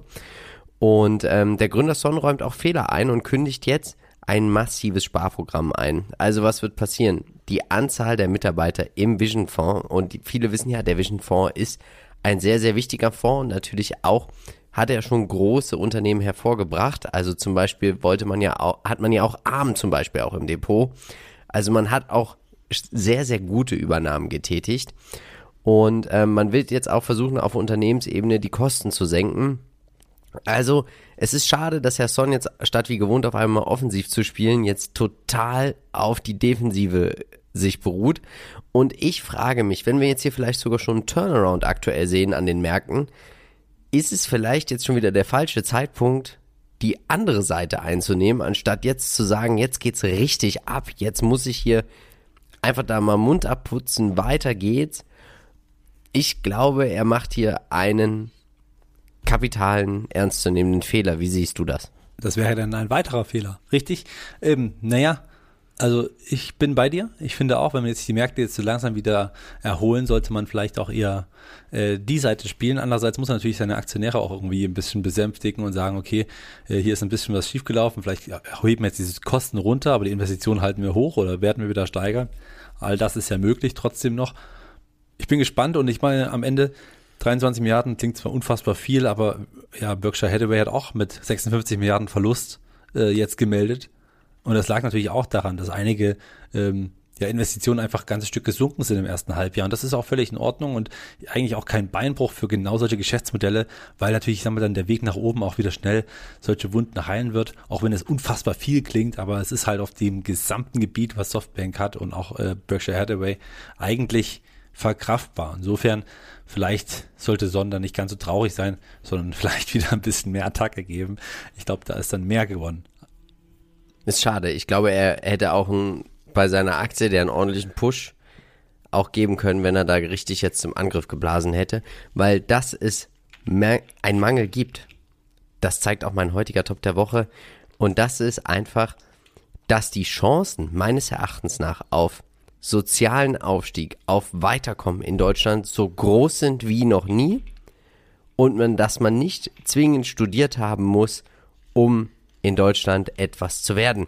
Und ähm, der Gründer Son räumt auch Fehler ein und kündigt jetzt ein massives Sparprogramm ein. Also was wird passieren? Die Anzahl der Mitarbeiter im Vision Fonds, und die, viele wissen ja, der Vision Fonds ist ein sehr, sehr wichtiger Fonds und natürlich auch hat er schon große Unternehmen hervorgebracht. Also zum Beispiel wollte man ja auch, hat man ja auch Arm zum Beispiel auch im Depot. Also man hat auch sehr, sehr gute Übernahmen getätigt und äh, man will jetzt auch versuchen, auf Unternehmensebene die Kosten zu senken. Also, es ist schade, dass Herr Son jetzt statt wie gewohnt auf einmal offensiv zu spielen, jetzt total auf die Defensive sich beruht. Und ich frage mich, wenn wir jetzt hier vielleicht sogar schon einen Turnaround aktuell sehen an den Märkten, ist es vielleicht jetzt schon wieder der falsche Zeitpunkt, die andere Seite einzunehmen, anstatt jetzt zu sagen, jetzt geht's richtig ab, jetzt muss ich hier einfach da mal Mund abputzen, weiter geht's. Ich glaube, er macht hier einen kapitalen, ernstzunehmenden Fehler. Wie siehst du das? Das wäre dann ein weiterer Fehler, richtig? Ähm, naja, also ich bin bei dir. Ich finde auch, wenn man jetzt die Märkte jetzt so langsam wieder erholen, sollte man vielleicht auch eher äh, die Seite spielen. Andererseits muss man natürlich seine Aktionäre auch irgendwie ein bisschen besänftigen und sagen, okay, äh, hier ist ein bisschen was schiefgelaufen, vielleicht heben wir jetzt diese Kosten runter, aber die Investitionen halten wir hoch oder werden wir wieder steigern. All das ist ja möglich trotzdem noch. Ich bin gespannt und ich meine, am Ende dreiundzwanzig Milliarden klingt zwar unfassbar viel, aber ja, Berkshire Hathaway hat auch mit sechsundfünfzig Milliarden Verlust äh, jetzt gemeldet. Und das lag natürlich auch daran, dass einige ähm, ja, Investitionen einfach ein ganzes Stück gesunken sind im ersten Halbjahr. Und das ist auch völlig in Ordnung und eigentlich auch kein Beinbruch für genau solche Geschäftsmodelle, weil natürlich, sagen wir dann, der Weg nach oben auch wieder schnell solche Wunden heilen wird, auch wenn es unfassbar viel klingt, aber es ist halt auf dem gesamten Gebiet, was Softbank hat und auch äh, Berkshire Hathaway, eigentlich verkraftbar. Insofern, vielleicht sollte Son dann nicht ganz so traurig sein, sondern vielleicht wieder ein bisschen mehr Attacke geben. Ich glaube, da ist dann mehr gewonnen. Ist schade. Ich glaube, er hätte auch ein, bei seiner Aktie, der einen ordentlichen Push auch geben können, wenn er da richtig jetzt zum Angriff geblasen hätte, weil das es ein Mangel gibt. Das zeigt auch mein heutiger Top der Woche und das ist einfach, dass die Chancen meines Erachtens nach auf sozialen Aufstieg, auf Weiterkommen in Deutschland so groß sind wie noch nie und man, dass man nicht zwingend studiert haben muss, um in Deutschland etwas zu werden.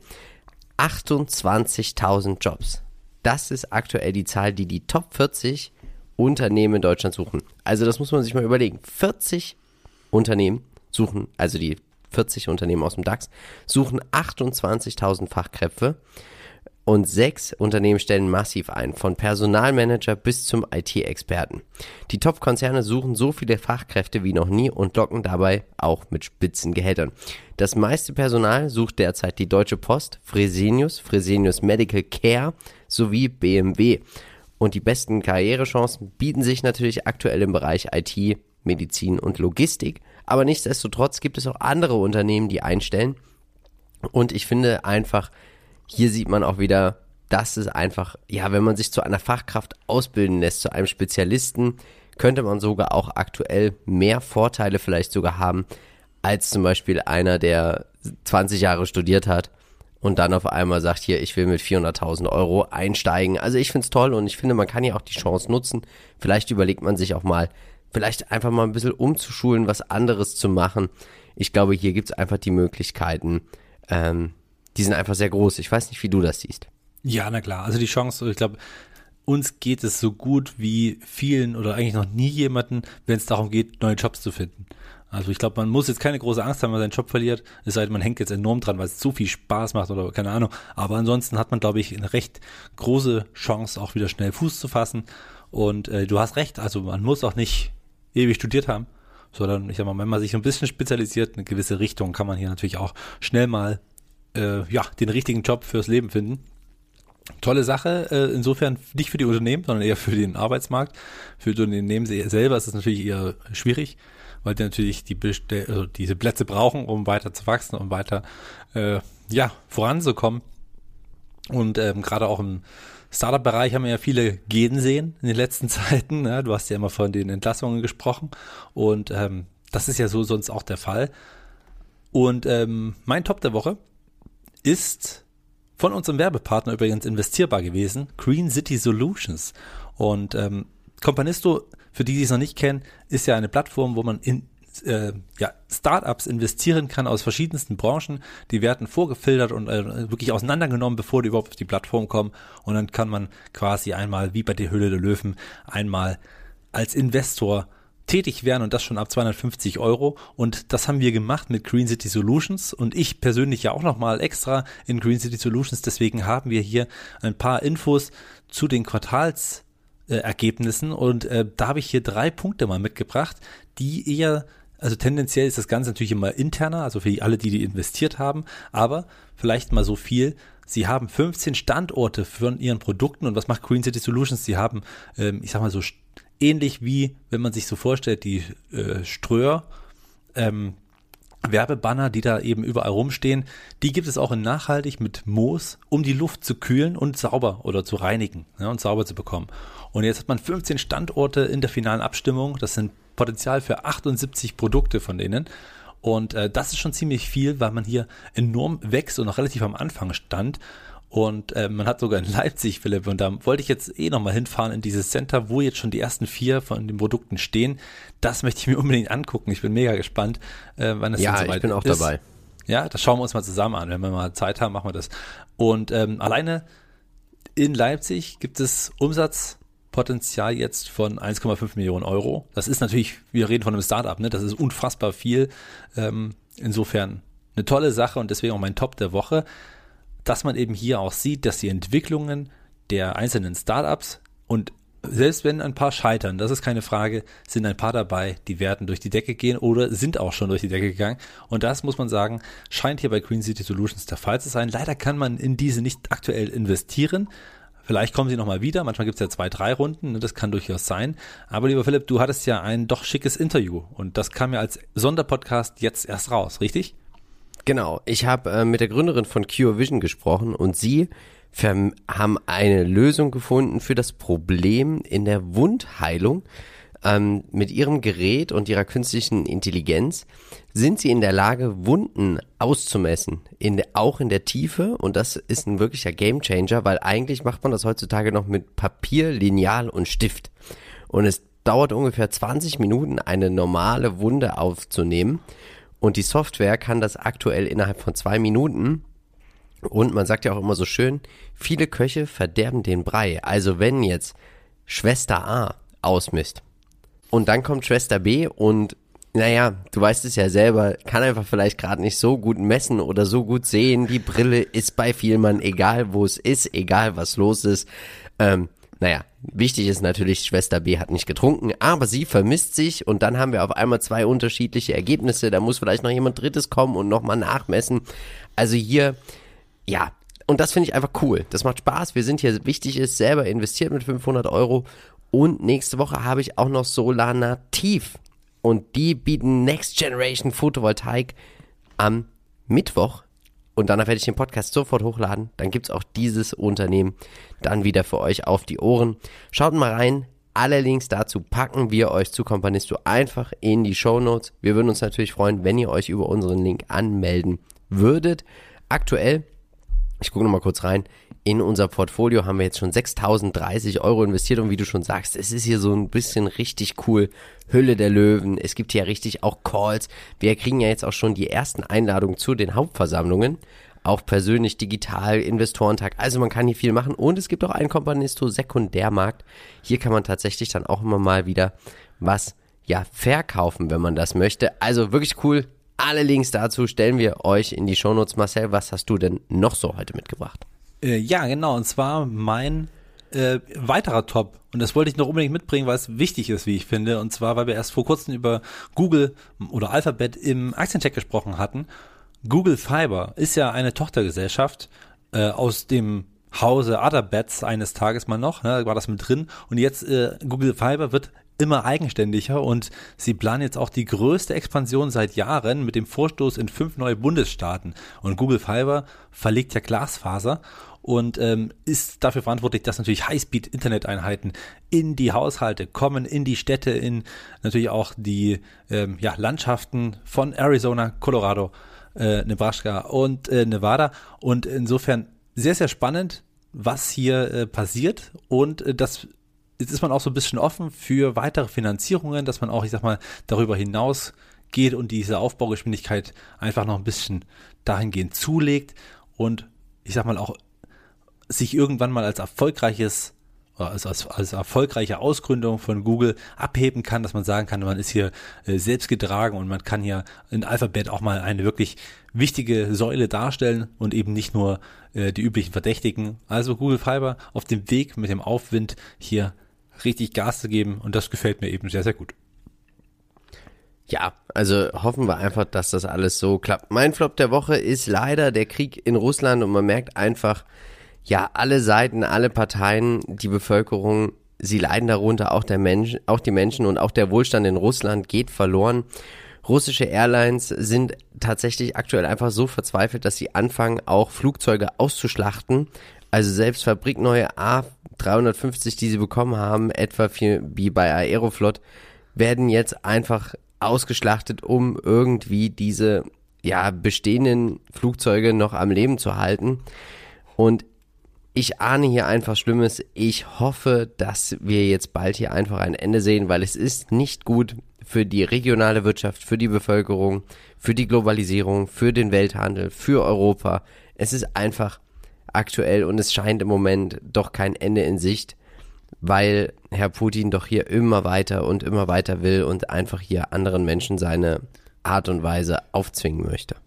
achtundzwanzigtausend Jobs. Das ist aktuell die Zahl, die die Top vierzig Unternehmen in Deutschland suchen. Also das muss man sich mal überlegen. vierzig Unternehmen suchen, also die vierzig Unternehmen aus dem DAX, suchen achtundzwanzigtausend Fachkräfte. Und sechs Unternehmen stellen massiv ein, von Personalmanager bis zum I T-Experten. Die Top-Konzerne suchen so viele Fachkräfte wie noch nie und locken dabei auch mit Spitzengehältern. Das meiste Personal sucht derzeit die Deutsche Post, Fresenius, Fresenius Medical Care sowie B M W. Und die besten Karrierechancen bieten sich natürlich aktuell im Bereich I T, Medizin und Logistik. Aber nichtsdestotrotz gibt es auch andere Unternehmen, die einstellen. Und ich finde einfach, hier sieht man auch wieder, das ist einfach, ja, wenn man sich zu einer Fachkraft ausbilden lässt, zu einem Spezialisten, könnte man sogar auch aktuell mehr Vorteile vielleicht sogar haben, als zum Beispiel einer, der zwanzig Jahre studiert hat und dann auf einmal sagt, hier, ich will mit vierhunderttausend Euro einsteigen. Also ich finde es toll und ich finde, man kann ja auch die Chance nutzen. Vielleicht überlegt man sich auch mal, vielleicht einfach mal ein bisschen umzuschulen, was anderes zu machen. Ich glaube, hier gibt es einfach die Möglichkeiten, ähm, die sind einfach sehr groß. Ich weiß nicht, wie du das siehst. Ja, na klar. Also die Chance, ich glaube, uns geht es so gut wie vielen oder eigentlich noch nie jemanden, wenn es darum geht, neue Jobs zu finden. Also ich glaube, man muss jetzt keine große Angst haben, wenn man seinen Job verliert. Es sei denn, man hängt jetzt enorm dran, weil es zu viel Spaß macht oder keine Ahnung. Aber ansonsten hat man, glaube ich, eine recht große Chance, auch wieder schnell Fuß zu fassen. Und äh, du hast recht, also man muss auch nicht ewig studiert haben, sondern ich sag mal, wenn man sich so ein bisschen spezialisiert, eine gewisse Richtung, kann man hier natürlich auch schnell mal äh, ja den richtigen Job fürs Leben finden. Tolle Sache, äh, insofern nicht für die Unternehmen, sondern eher für den Arbeitsmarkt. Für die Unternehmen selber ist es natürlich eher schwierig, weil die natürlich die Bestell- also diese Plätze brauchen, um weiter zu wachsen, um weiter äh, ja voranzukommen. Und ähm, gerade auch im Startup-Bereich haben wir ja viele gehen sehen in den letzten Zeiten. Ne? Du hast ja immer von den Entlassungen gesprochen und ähm, das ist ja so sonst auch der Fall. Und ähm, mein Top der Woche ist von unserem Werbepartner übrigens investierbar gewesen, Green City Solutions. Und ähm, Companisto, für die, die es noch nicht kennen, ist ja eine Plattform, wo man in äh, ja, Startups investieren kann aus verschiedensten Branchen. Die werden vorgefiltert und äh, wirklich auseinandergenommen, bevor die überhaupt auf die Plattform kommen. Und dann kann man quasi einmal, wie bei der Höhle der Löwen, einmal als Investor tätig werden und das schon ab zweihundertfünfzig Euro. Und das haben wir gemacht mit Green City Solutions und ich persönlich ja auch nochmal extra in Green City Solutions. Deswegen haben wir hier ein paar Infos zu den Quartalsergebnissen und äh, da habe ich hier drei Punkte mal mitgebracht, die eher, also tendenziell ist das Ganze natürlich immer interner, also für die, alle, die die investiert haben, aber vielleicht mal so viel. Sie haben fünfzehn Standorte von ihren Produkten und was macht Green City Solutions? Sie haben, ähm, ich sag mal so, ähnlich wie, wenn man sich so vorstellt, die äh, Ströer, ähm, Werbebanner, die da eben überall rumstehen, die gibt es auch in nachhaltig mit Moos, um die Luft zu kühlen und sauber oder zu reinigen, ja, und sauber zu bekommen. Und jetzt hat man fünfzehn Standorte in der finalen Abstimmung, das sind Potenzial für achtundsiebzig Produkte von denen. Und äh, das ist schon ziemlich viel, weil man hier enorm wächst und noch relativ am Anfang stand. Und äh, man hat sogar in Leipzig, Philipp, und da wollte ich jetzt eh nochmal hinfahren in dieses Center, wo jetzt schon die ersten vier von den Produkten stehen. Das möchte ich mir unbedingt angucken. Ich bin mega gespannt, äh, wann es ja, denn soweit ist. Ja, ich bin auch ist. dabei. Ja, das schauen wir uns mal zusammen an. Wenn wir mal Zeit haben, machen wir das. Und ähm, alleine in Leipzig gibt es Umsatzpotenzial jetzt von eins Komma fünf Millionen Euro. Das ist natürlich, wir reden von einem Startup, ne? Das ist unfassbar viel. Ähm, insofern eine tolle Sache und deswegen auch mein Top der Woche, dass man eben hier auch sieht, dass die Entwicklungen der einzelnen Startups und selbst wenn ein paar scheitern, das ist keine Frage, sind ein paar dabei, die werden durch die Decke gehen oder sind auch schon durch die Decke gegangen. Und das muss man sagen, scheint hier bei Green City Solutions der Fall zu sein. Leider kann man in diese nicht aktuell investieren. Vielleicht kommen sie nochmal wieder. Manchmal gibt es ja zwei, drei Runden. Das kann durchaus sein. Aber lieber Philipp, du hattest ja ein doch schickes Interview und das kam ja als Sonderpodcast jetzt erst raus, richtig? Genau, ich habe äh, mit der Gründerin von Cure Vision gesprochen und sie verm- haben eine Lösung gefunden für das Problem in der Wundheilung. Ähm, mit ihrem Gerät und ihrer künstlichen Intelligenz sind sie in der Lage, Wunden auszumessen, in der, auch in der Tiefe, und das ist ein wirklicher Gamechanger, weil eigentlich macht man das heutzutage noch mit Papier, Lineal und Stift und es dauert ungefähr zwanzig Minuten, eine normale Wunde aufzunehmen. Und die Software kann das aktuell innerhalb von zwei Minuten. Und man sagt ja auch immer so schön, viele Köche verderben den Brei. Also wenn jetzt Schwester A ausmisst und dann kommt Schwester B und naja, du weißt es ja selber, kann einfach vielleicht gerade nicht so gut messen oder so gut sehen. Die Brille ist bei Vielmann, egal wo es ist, egal was los ist. Ähm, naja, wichtig ist natürlich, Schwester B hat nicht getrunken, aber sie vermisst sich und dann haben wir auf einmal zwei unterschiedliche Ergebnisse. Da muss vielleicht noch jemand Drittes kommen und nochmal nachmessen. Also hier, ja, und das finde ich einfach cool. Das macht Spaß. Wir sind hier, wichtig ist, selber investiert mit fünfhundert Euro. Und nächste Woche habe ich auch noch Solar Nativ. Und die bieten Next Generation Photovoltaik am Mittwoch und danach werde ich den Podcast sofort hochladen. Dann gibt's auch dieses Unternehmen dann wieder für euch auf die Ohren. Schaut mal rein. Alle Links dazu packen wir euch zu Companisto einfach in die Shownotes. Wir würden uns natürlich freuen, wenn ihr euch über unseren Link anmelden würdet. Aktuell, ich gucke nochmal kurz rein, in unser Portfolio haben wir jetzt schon sechstausenddreißig Euro investiert und wie du schon sagst, es ist hier so ein bisschen richtig cool, Hülle der Löwen, es gibt hier richtig auch Calls, wir kriegen ja jetzt auch schon die ersten Einladungen zu den Hauptversammlungen, auch persönlich, digital, Investorentag, also man kann hier viel machen und es gibt auch einen Companisto Sekundärmarkt, hier kann man tatsächlich dann auch immer mal wieder was, ja, verkaufen, wenn man das möchte, also wirklich cool, alle Links dazu stellen wir euch in die Shownotes. Marcel, was hast du denn noch so heute mitgebracht? Äh, ja, genau. Und zwar mein äh, weiterer Top. Und das wollte ich noch unbedingt mitbringen, weil es wichtig ist, wie ich finde. Und zwar, weil wir erst vor kurzem über Google oder Alphabet im Aktiencheck gesprochen hatten. Google Fiber ist ja eine Tochtergesellschaft äh, aus dem Hause Other Bets eines Tages mal noch. Ne, war das mit drin. Und jetzt äh, Google Fiber wird immer eigenständiger und sie planen jetzt auch die größte Expansion seit Jahren mit dem Vorstoß in fünf neue Bundesstaaten. Und Google Fiber verlegt ja Glasfaser und ähm, ist dafür verantwortlich, dass natürlich Highspeed-Interneteinheiten in die Haushalte kommen, in die Städte, in natürlich auch die ähm, ja, Landschaften von Arizona, Colorado, äh, Nebraska und äh, Nevada. Und insofern sehr, sehr spannend, was hier äh, passiert und äh, das jetzt ist man auch so ein bisschen offen für weitere Finanzierungen, dass man auch, ich sag mal, darüber hinaus geht und diese Aufbaugeschwindigkeit einfach noch ein bisschen dahingehend zulegt und ich sag mal auch sich irgendwann mal als erfolgreiches, also als, als erfolgreiche Ausgründung von Google abheben kann, dass man sagen kann, man ist hier äh, selbst getragen und man kann hier in Alphabet auch mal eine wirklich wichtige Säule darstellen und eben nicht nur äh, die üblichen Verdächtigen. Also Google Fiber auf dem Weg mit dem Aufwind hier richtig Gas zu geben und das gefällt mir eben sehr, sehr gut. Ja, also hoffen wir einfach, dass das alles so klappt. Mein Flop der Woche ist leider der Krieg in Russland und man merkt einfach, ja, alle Seiten, alle Parteien, die Bevölkerung, sie leiden darunter, auch der Mensch, auch die Menschen und auch der Wohlstand in Russland geht verloren. Russische Airlines sind tatsächlich aktuell einfach so verzweifelt, dass sie anfangen, auch Flugzeuge auszuschlachten. Also selbst fabrikneue A dreihundertfünfzig, die sie bekommen haben, etwa wie bei Aeroflot, werden jetzt einfach ausgeschlachtet, um irgendwie diese ja bestehenden Flugzeuge noch am Leben zu halten. Und ich ahne hier einfach Schlimmes. Ich hoffe, dass wir jetzt bald hier einfach ein Ende sehen, weil es ist nicht gut für die regionale Wirtschaft, für die Bevölkerung, für die Globalisierung, für den Welthandel, für Europa. Es ist einfach aktuell und es scheint im Moment doch kein Ende in Sicht, weil Herr Putin doch hier immer weiter und immer weiter will und einfach hier anderen Menschen seine Art und Weise aufzwingen möchte.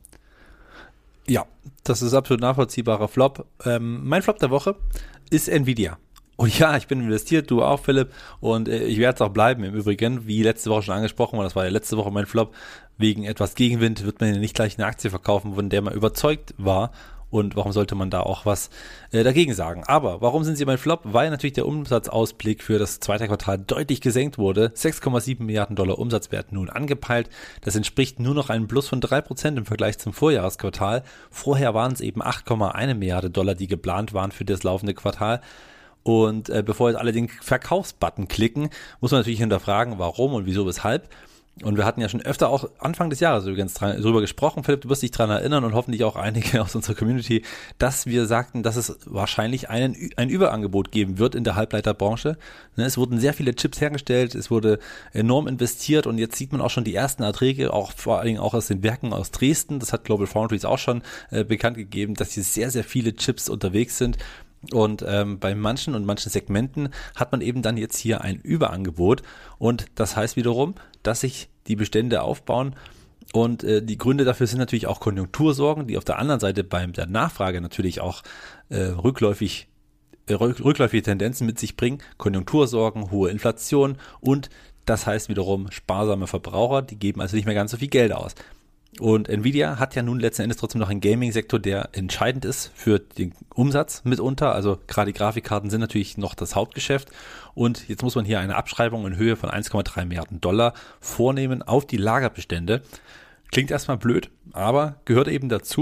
Ja, das ist absolut nachvollziehbarer Flop. Ähm, mein Flop der Woche ist Nvidia. Und ja, ich bin investiert, du auch, Philipp, und äh, ich werde es auch bleiben im Übrigen, wie letzte Woche schon angesprochen, weil das war ja letzte Woche mein Flop. Wegen etwas Gegenwind wird man ja nicht gleich eine Aktie verkaufen, von der man überzeugt war. Und warum sollte man da auch was äh, dagegen sagen? Aber warum sind sie mein Flop? Weil natürlich der Umsatzausblick für das zweite Quartal deutlich gesenkt wurde. sechs Komma sieben Milliarden Dollar Umsatzwert nun angepeilt. Das entspricht nur noch einem Plus von drei Prozent im Vergleich zum Vorjahresquartal. Vorher waren es eben acht Komma eins Milliarden Dollar, die geplant waren für das laufende Quartal. Und äh, bevor jetzt alle den Verkaufsbutton klicken, muss man natürlich hinterfragen, warum und wieso, weshalb. Und wir hatten ja schon öfter auch Anfang des Jahres übrigens darüber gesprochen, Philipp, du wirst dich daran erinnern und hoffentlich auch einige aus unserer Community, dass wir sagten, dass es wahrscheinlich einen, ein Überangebot geben wird in der Halbleiterbranche. Es wurden sehr viele Chips hergestellt, es wurde enorm investiert und jetzt sieht man auch schon die ersten Erträge, auch vor allen Dingen auch aus den Werken aus Dresden. Das hat Global Foundries auch schon äh, bekannt gegeben, dass hier sehr, sehr viele Chips unterwegs sind. Und ähm, bei manchen und manchen Segmenten hat man eben dann jetzt hier ein Überangebot und das heißt wiederum, dass sich die Bestände aufbauen und äh, die Gründe dafür sind natürlich auch Konjunktursorgen, die auf der anderen Seite bei der Nachfrage natürlich auch äh, rückläufig, äh, rückläufige Tendenzen mit sich bringen, Konjunktursorgen, hohe Inflation und das heißt wiederum sparsame Verbraucher, die geben also nicht mehr ganz so viel Geld aus. Und Nvidia hat ja nun letzten Endes trotzdem noch einen Gaming-Sektor, der entscheidend ist für den Umsatz mitunter. Also gerade die Grafikkarten sind natürlich noch das Hauptgeschäft. Und jetzt muss man hier eine Abschreibung in Höhe von eins Komma drei Milliarden Dollar vornehmen auf die Lagerbestände. Klingt erstmal blöd, aber gehört eben dazu.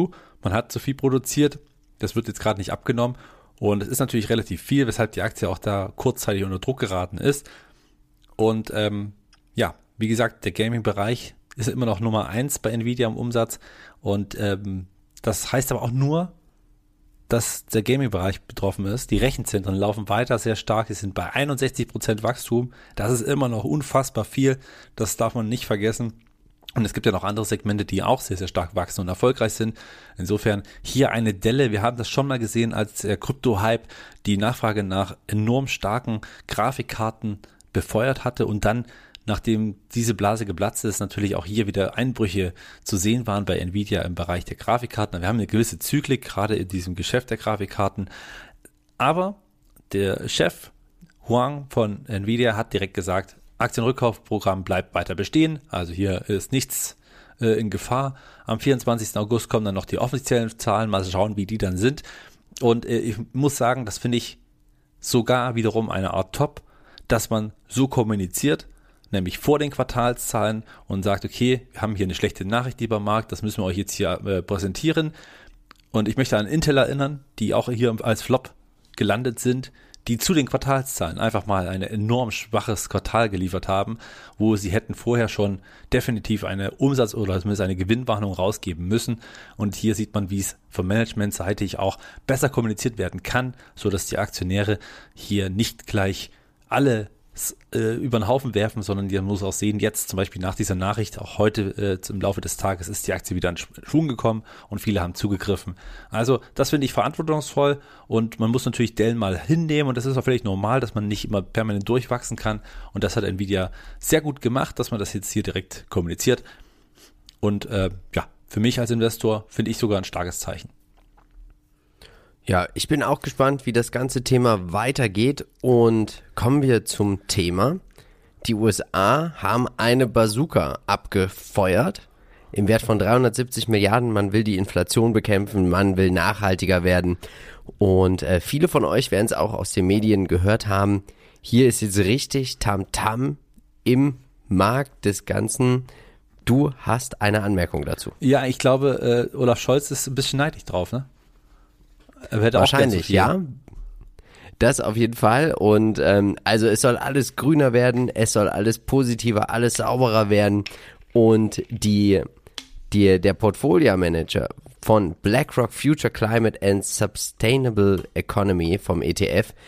man hat zu viel produziert, das wird jetzt gerade nicht abgenommen und es ist natürlich relativ viel, weshalb die Aktie auch da kurzzeitig unter Druck geraten ist. Und ähm, ja, wie gesagt, der Gaming-Bereich ist immer noch Nummer eins bei Nvidia im Umsatz und ähm, das heißt aber auch nur, dass der Gaming-Bereich betroffen ist. Die Rechenzentren laufen weiter sehr stark, die sind bei einundsechzig Prozent Wachstum, das ist immer noch unfassbar viel, das darf man nicht vergessen. Und es gibt ja noch andere Segmente, die auch sehr, sehr stark wachsen und erfolgreich sind. Insofern hier eine Delle. Wir haben das schon mal gesehen, als der Krypto-Hype die Nachfrage nach enorm starken Grafikkarten befeuert hatte und dann, nachdem diese Blase geplatzt ist, natürlich auch hier wieder Einbrüche zu sehen waren bei Nvidia im Bereich der Grafikkarten. Wir haben eine gewisse Zyklik, gerade in diesem Geschäft der Grafikkarten. Aber der Chef Huang von Nvidia hat direkt gesagt, Aktienrückkaufprogramm bleibt weiter bestehen, also hier ist nichts äh, in Gefahr. Am vierundzwanzigsten August kommen dann noch die offiziellen Zahlen, mal schauen, wie die dann sind. Und äh, ich muss sagen, das finde ich sogar wiederum eine Art Top, dass man so kommuniziert, nämlich vor den Quartalszahlen und sagt, okay, wir haben hier eine schlechte Nachricht, lieber Markt, das müssen wir euch jetzt hier äh, präsentieren. Und ich möchte an Intel erinnern, die auch hier als Flop gelandet sind, die zu den Quartalszahlen einfach mal ein enorm schwaches Quartal geliefert haben, wo sie hätten vorher schon definitiv eine Umsatz- oder zumindest eine Gewinnwarnung rausgeben müssen. Und hier sieht man, wie es von managementseitig auch besser kommuniziert werden kann, so dass die Aktionäre hier nicht gleich alle äh, über den Haufen werfen, sondern die muss auch sehen, jetzt zum Beispiel nach dieser Nachricht, auch heute äh, im Laufe des Tages ist die Aktie wieder in Schwung gekommen und viele haben zugegriffen. Also das finde ich verantwortungsvoll und man muss natürlich Dellen mal hinnehmen und das ist auch völlig normal, dass man nicht immer permanent durchwachsen kann und das hat Nvidia sehr gut gemacht, dass man das jetzt hier direkt kommuniziert und äh, ja, für mich als Investor finde ich sogar ein starkes Zeichen. Ja, ich bin auch gespannt, wie das ganze Thema weitergeht und kommen wir zum Thema. Die U S A haben eine Bazooka abgefeuert im Wert von dreihundertsiebzig Milliarden. Man will die Inflation bekämpfen, man will nachhaltiger werden und äh, viele von euch werden es auch aus den Medien gehört haben. Hier ist jetzt richtig Tamtam im Markt des Ganzen. Du hast eine Anmerkung dazu. Ja, ich glaube, äh, Olaf Scholz ist ein bisschen neidisch drauf, ne? Wahrscheinlich, ja. Das auf jeden Fall. Und ähm, also es soll alles grüner werden, es soll alles positiver, alles sauberer werden. Und die, die der Portfolio Manager von BlackRock Future Climate and Sustainable Economy vom E T F,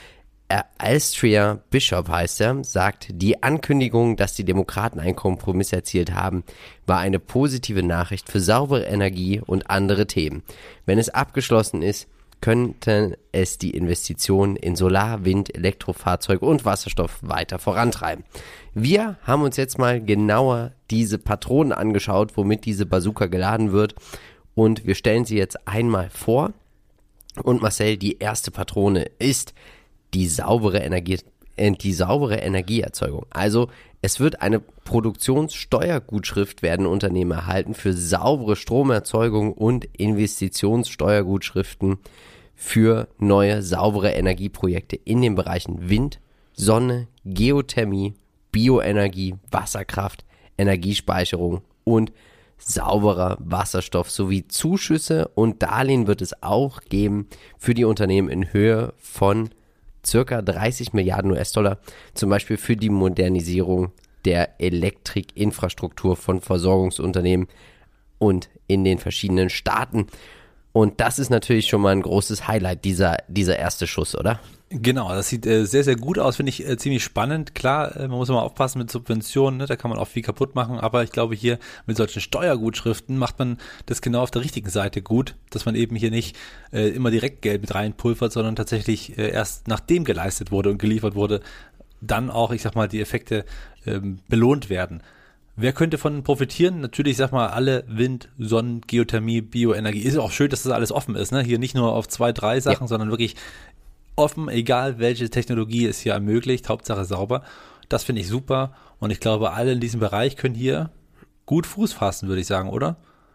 Alstria Bishop heißt er, sagt, die Ankündigung, dass die Demokraten einen Kompromiss erzielt haben, war eine positive Nachricht für saubere Energie und andere Themen. Wenn es abgeschlossen ist, könnte es die Investitionen in Solar-, Wind-, Elektrofahrzeuge und Wasserstoff weiter vorantreiben. Wir haben uns jetzt mal genauer diese Patronen angeschaut, womit diese Bazooka geladen wird und wir stellen sie jetzt einmal vor. Und Marcel, die erste Patrone ist die saubere Energie, äh, die saubere Energieerzeugung. Also es wird eine Produktionssteuergutschrift werden Unternehmen erhalten für saubere Stromerzeugung und Investitionssteuergutschriften für neue saubere Energieprojekte in den Bereichen Wind, Sonne, Geothermie, Bioenergie, Wasserkraft, Energiespeicherung und sauberer Wasserstoff sowie Zuschüsse und Darlehen wird es auch geben für die Unternehmen in Höhe von circa dreißig Milliarden U S-Dollar, zum Beispiel für die Modernisierung der Elektrikinfrastruktur von Versorgungsunternehmen und in den verschiedenen Staaten. Und das ist natürlich schon mal ein großes Highlight, dieser, dieser erste Schuss, oder? Genau, das sieht äh, sehr, sehr gut aus, finde ich äh, ziemlich spannend. Klar, äh, man muss immer aufpassen mit Subventionen, ne? Da kann man auch viel kaputt machen, aber ich glaube hier mit solchen Steuergutschriften macht man das genau auf der richtigen Seite gut, dass man eben hier nicht äh, immer direkt Geld mit reinpulvert, sondern tatsächlich äh, erst nachdem geleistet wurde und geliefert wurde, dann auch, ich sag mal, die Effekte ähm, belohnt werden. Wer könnte von profitieren? Natürlich, ich sag mal, alle Wind, Sonnen, Geothermie, Bioenergie. Ist auch schön, dass das alles offen ist, ne? Hier nicht nur auf zwei, drei Sachen, ja, sondern wirklich offen, egal welche Technologie es hier ermöglicht, Hauptsache sauber. Das finde ich super und ich glaube, alle in diesem Bereich können hier gut Fuß fassen, würde ich sagen, oder?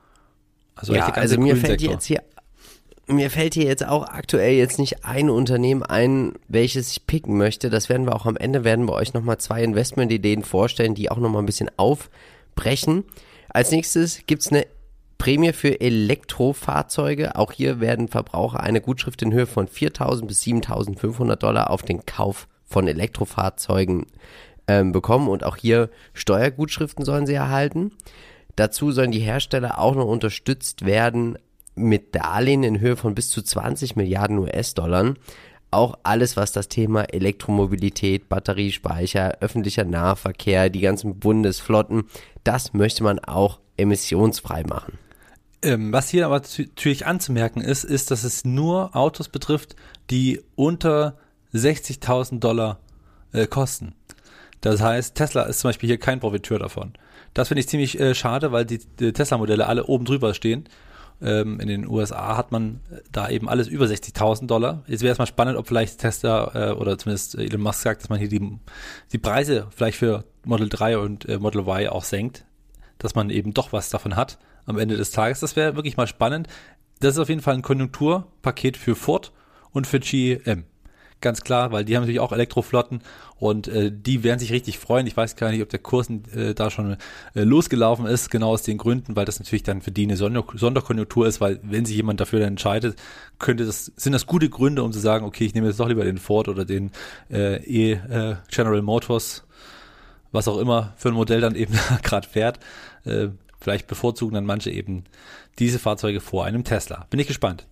Also, ja, also mir fällt jetzt hier, mir fällt hier jetzt auch aktuell jetzt nicht ein Unternehmen ein, welches ich picken möchte. Das werden wir auch am Ende, werden wir euch nochmal zwei Investmentideen vorstellen, die auch nochmal ein bisschen aufbrechen. Als nächstes gibt's eine Prämie für Elektrofahrzeuge. Auch hier werden Verbraucher eine Gutschrift in Höhe von viertausend bis siebentausendfünfhundert Dollar auf den Kauf von Elektrofahrzeugen ähm, bekommen. Und auch hier Steuergutschriften sollen sie erhalten. Dazu sollen die Hersteller auch noch unterstützt werden mit Darlehen in Höhe von bis zu zwanzig Milliarden U S-Dollar. Auch alles, was das Thema Elektromobilität, Batteriespeicher, öffentlicher Nahverkehr, die ganzen Bundesflotten, das möchte man auch emissionsfrei machen. Ähm, was hier aber natürlich anzumerken ist, ist, dass es nur Autos betrifft, die unter sechzigtausend Dollar äh, kosten. Das heißt, Tesla ist zum Beispiel hier kein Profiteur davon. Das finde ich ziemlich äh, schade, weil die, die Tesla-Modelle alle oben drüber stehen. Ähm, in den U S A hat man da eben alles über sechzigtausend Dollar. Jetzt wäre es mal spannend, ob vielleicht Tesla äh, oder zumindest Elon Musk sagt, dass man hier die, die Preise vielleicht für Model drei und äh, Model Y auch senkt, dass man eben doch was davon hat am Ende des Tages. Das wäre wirklich mal spannend. Das ist auf jeden Fall ein Konjunkturpaket für Ford und für G M. Ganz klar, weil die haben natürlich auch Elektroflotten und äh, die werden sich richtig freuen. Ich weiß gar nicht, ob der Kurs äh, da schon äh, losgelaufen ist, genau aus den Gründen, weil das natürlich dann für die eine Sonder- Sonderkonjunktur ist, weil wenn sich jemand dafür dann entscheidet, könnte das, sind das gute Gründe, um zu sagen, okay, ich nehme jetzt doch lieber den Ford oder den äh, E äh, General Motors, was auch immer für ein Modell dann eben gerade fährt. Äh, vielleicht bevorzugen dann manche eben diese Fahrzeuge vor einem Tesla. Bin ich gespannt.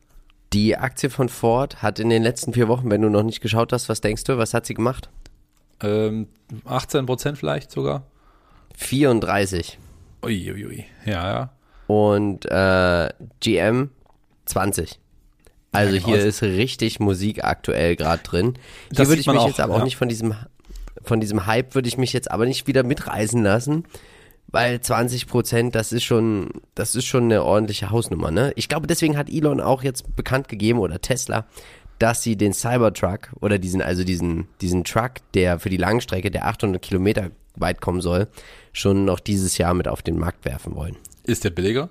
Die Aktie von Ford hat in den letzten vier Wochen, wenn du noch nicht geschaut hast, was denkst du, was hat sie gemacht? Ähm, achtzehn Prozent vielleicht sogar. vierunddreißig. Uiuiui, ui. ja, ja. Und äh, G M zwanzig. Also ja, genau. hier ist richtig Musik aktuell gerade drin. Hier Das würde ich sieht man mich auch, jetzt aber ja. auch nicht von diesem, von diesem Hype würde ich mich jetzt aber nicht wieder mitreißen lassen. Weil zwanzig Prozent, das ist schon, das ist schon eine ordentliche Hausnummer, ne? Ich glaube, deswegen hat Elon auch jetzt bekannt gegeben, oder Tesla, dass sie den Cybertruck oder diesen, also diesen, diesen Truck, der für die Langstrecke, der achthundert Kilometer weit kommen soll, schon noch dieses Jahr mit auf den Markt werfen wollen. Ist der billiger?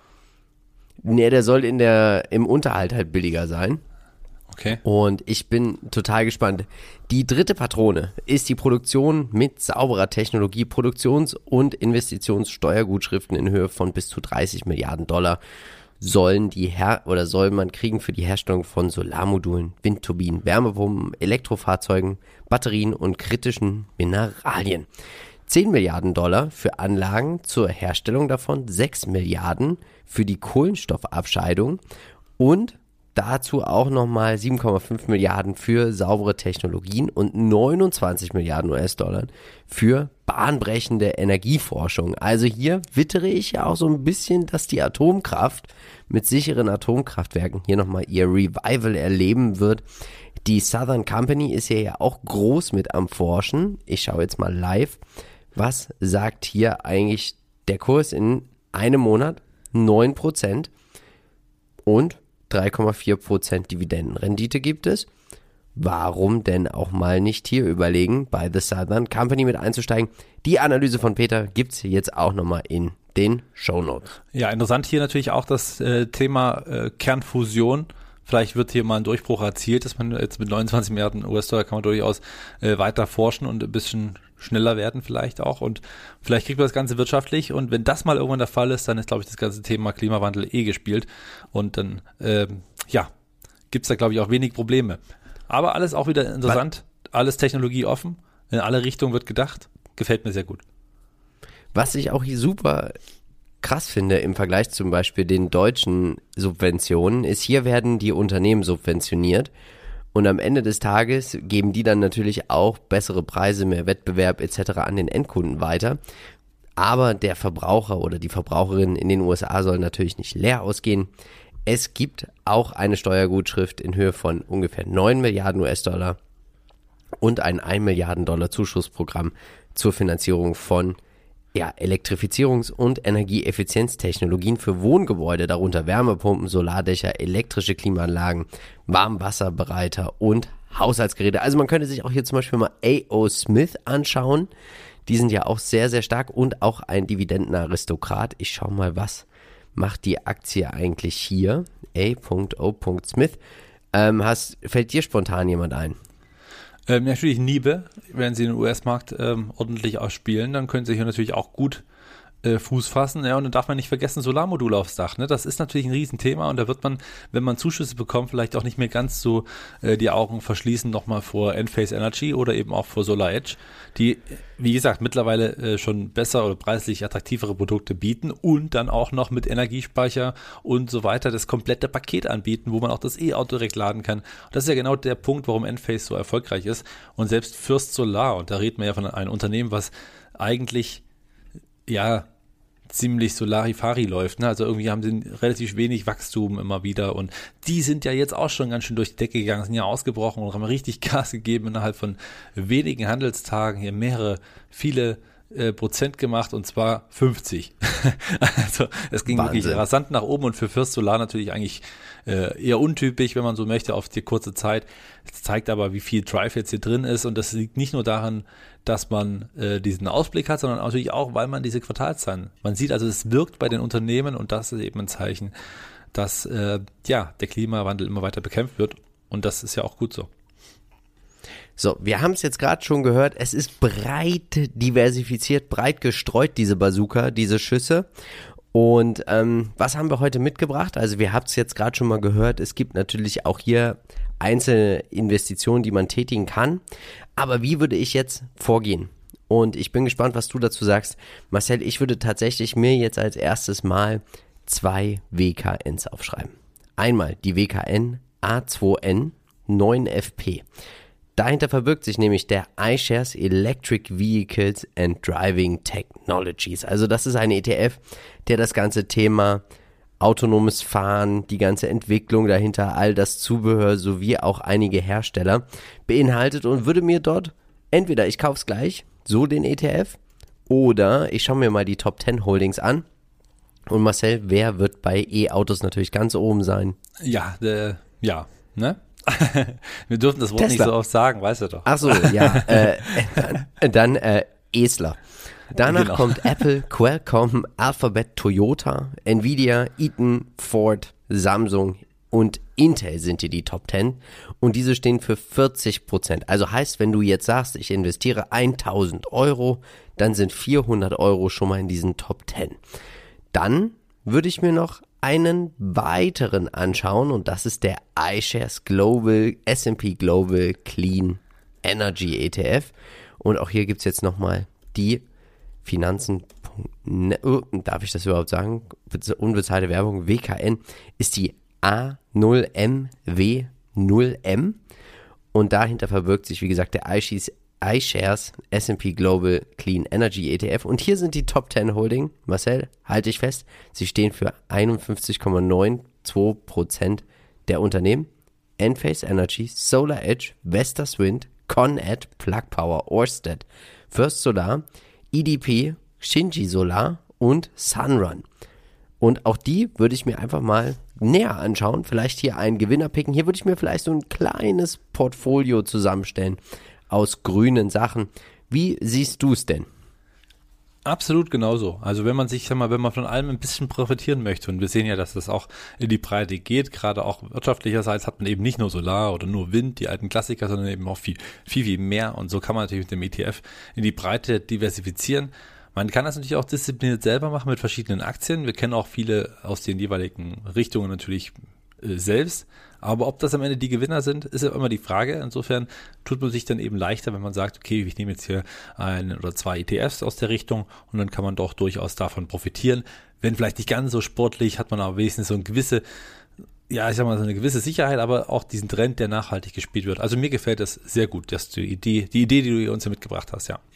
Nee, der soll in der, im Unterhalt halt billiger sein. Okay. Und ich bin total gespannt. Die dritte Patrone ist die Produktion mit sauberer Technologie, Produktions- und Investitionssteuergutschriften in Höhe von bis zu dreißig Milliarden Dollar sollen die Her- oder soll man kriegen für die Herstellung von Solarmodulen, Windturbinen, Wärmepumpen, Elektrofahrzeugen, Batterien und kritischen Mineralien. zehn Milliarden Dollar für Anlagen zur Herstellung davon, sechs Milliarden für die Kohlenstoffabscheidung und dazu auch nochmal sieben Komma fünf Milliarden für saubere Technologien und neunundzwanzig Milliarden U S-Dollar für bahnbrechende Energieforschung. Also hier wittere ich ja auch so ein bisschen, dass die Atomkraft mit sicheren Atomkraftwerken hier nochmal ihr Revival erleben wird. Die Southern Company ist hier ja auch groß mit am Forschen. Ich schaue jetzt mal live. Was sagt hier eigentlich der Kurs in einem Monat? neun Prozent und drei Komma vier Prozent Dividendenrendite gibt es. Warum denn auch mal nicht hier überlegen, bei The Southern Company mit einzusteigen? Die Analyse von Peter gibt's jetzt auch nochmal in den Shownotes. Ja, interessant hier natürlich auch das äh, Thema äh, Kernfusion. Vielleicht wird hier mal ein Durchbruch erzielt, dass man jetzt mit neunundzwanzig Milliarden U S-Dollar kann man durchaus äh, weiter forschen und ein bisschen schneller werden vielleicht auch und vielleicht kriegt man das Ganze wirtschaftlich und wenn das mal irgendwann der Fall ist, dann ist, glaube ich, das ganze Thema Klimawandel eh gespielt und dann, ähm, ja, gibt's da, glaube ich, auch wenig Probleme. Aber alles auch wieder interessant, alles technologieoffen, in alle Richtungen wird gedacht, gefällt mir sehr gut. Was ich auch hier super krass finde im Vergleich zum Beispiel den deutschen Subventionen, ist, hier werden die Unternehmen subventioniert und am Ende des Tages geben die dann natürlich auch bessere Preise, mehr Wettbewerb et cetera an den Endkunden weiter. Aber der Verbraucher oder die Verbraucherin in den U S A soll natürlich nicht leer ausgehen. Es gibt auch eine Steuergutschrift in Höhe von ungefähr neun Milliarden U S-Dollar und ein ein Milliarden Dollar Zuschussprogramm zur Finanzierung von ja, Elektrifizierungs- und Energieeffizienztechnologien für Wohngebäude, darunter Wärmepumpen, Solardächer, elektrische Klimaanlagen, Warmwasserbereiter und Haushaltsgeräte. Also man könnte sich auch hier zum Beispiel mal A O. Smith anschauen. Die sind ja auch sehr, sehr stark und auch ein Dividendenaristokrat. Ich schau mal, was macht die Aktie eigentlich hier? A O. Smith. Ähm, hast, fällt dir spontan jemand ein? Ähm, natürlich Niebe, wenn sie den U S-Markt ähm, ordentlich ausspielen, dann können sie hier natürlich auch gut äh, Fuß fassen. Ja, und dann darf man nicht vergessen, Solarmodule aufs Dach. Ne? Das ist natürlich ein Riesenthema und da wird man, wenn man Zuschüsse bekommt, vielleicht auch nicht mehr ganz so äh, die Augen verschließen nochmal vor Enphase Energy oder eben auch vor SolarEdge, die, wie gesagt, mittlerweile äh, schon besser oder preislich attraktivere Produkte bieten und dann auch noch mit Energiespeicher und so weiter das komplette Paket anbieten, wo man auch das E-Auto direkt laden kann. Und das ist ja genau der Punkt, warum Enphase so erfolgreich ist. Und selbst First Solar, und da reden wir ja von einem Unternehmen, was eigentlich ja ziemlich Solarifari läuft, ne? Also irgendwie haben sie relativ wenig Wachstum immer wieder und die sind ja jetzt auch schon ganz schön durch die Decke gegangen, sind ja ausgebrochen und haben richtig Gas gegeben innerhalb von wenigen Handelstagen, hier mehrere, viele äh, Prozent gemacht und zwar fünfzig. Also es ging Wahnsinn. Wirklich rasant nach oben und für First Solar natürlich eigentlich äh, eher untypisch, wenn man so möchte, auf die kurze Zeit. Das zeigt aber, wie viel Drive jetzt hier drin ist und das liegt nicht nur daran, dass man äh, diesen Ausblick hat, sondern natürlich auch, weil man diese Quartalszahlen, man sieht also, es wirkt bei den Unternehmen und das ist eben ein Zeichen, dass äh, ja der Klimawandel immer weiter bekämpft wird und das ist ja auch gut so. So, wir haben es jetzt gerade schon gehört, es ist breit diversifiziert, breit gestreut, diese Bazooka, diese Schüsse. Und ähm, was haben wir heute mitgebracht? Also wir haben es jetzt gerade schon mal gehört, es gibt natürlich auch hier einzelne Investitionen, die man tätigen kann. Aber wie würde ich jetzt vorgehen? Und ich bin gespannt, was du dazu sagst. Marcel, ich würde tatsächlich mir jetzt als erstes Mal zwei W K Ns aufschreiben. Einmal die W K N A zwei N neun F P. Dahinter verbirgt sich nämlich der iShares Electric Vehicles and Driving Technologies. Also das ist ein E T F, der das ganze Thema autonomes Fahren, die ganze Entwicklung dahinter, all das Zubehör sowie auch einige Hersteller beinhaltet und würde mir dort, entweder ich kaufe es gleich, so den E T F, oder ich schaue mir mal die Top zehn Holdings an. Und Marcel, wer wird bei E-Autos natürlich ganz oben sein? Ja, äh, ja, ne? Wir dürfen das Wort Tesla. nicht so oft sagen, weißt du doch. Ach so, ja, äh, dann, dann äh, Esler. Danach Genau. kommt Apple, Qualcomm, Alphabet, Toyota, Nvidia, Eaton, Ford, Samsung und Intel sind hier die Top zehn und diese stehen für vierzig Prozent. Also heißt, wenn du jetzt sagst, ich investiere tausend Euro, dann sind vierhundert Euro schon mal in diesen Top zehn. Dann würde ich mir noch einen weiteren anschauen und das ist der iShares Global S and P Global Clean Energy E T F und auch hier gibt es jetzt nochmal die Finanzen, oh, darf ich das überhaupt sagen? Unbezahlte Werbung, W K N ist die A null M W null M und dahinter verbirgt sich wie gesagt der iShares iShares S and P Global Clean Energy E T F und hier sind die Top zehn Holding. Marcel, halte ich fest, sie stehen für einundfünfzig Komma zweiundneunzig Prozent der Unternehmen. Enphase Energy, SolarEdge, Vestas Wind, ConEd, Plug Power, Ørsted, First Solar, E D P, Shinji Solar und Sunrun. Und auch die würde ich mir einfach mal näher anschauen, vielleicht hier einen Gewinner picken. Hier würde ich mir vielleicht so ein kleines Portfolio zusammenstellen aus grünen Sachen. Wie siehst du es denn? Absolut genauso. Also wenn man sich, sag mal, wenn man von allem ein bisschen profitieren möchte und wir sehen ja, dass das auch in die Breite geht, gerade auch wirtschaftlicherseits hat man eben nicht nur Solar oder nur Wind, die alten Klassiker, sondern eben auch viel, viel, viel mehr und so kann man natürlich mit dem E T F in die Breite diversifizieren. Man kann das natürlich auch diszipliniert selber machen mit verschiedenen Aktien. Wir kennen auch viele aus den jeweiligen Richtungen natürlich äh, selbst. Aber ob das am Ende die Gewinner sind, ist ja immer die Frage. Insofern tut man sich dann eben leichter, wenn man sagt, okay, ich nehme jetzt hier ein oder zwei E T Fs aus der Richtung und dann kann man doch durchaus davon profitieren. Wenn vielleicht nicht ganz so sportlich, hat man aber wenigstens so eine gewisse, ja, ich sag mal, so eine gewisse Sicherheit, aber auch diesen Trend, der nachhaltig gespielt wird. Also mir gefällt das sehr gut, dass die Idee, die Idee, die du uns hier mitgebracht hast, ja.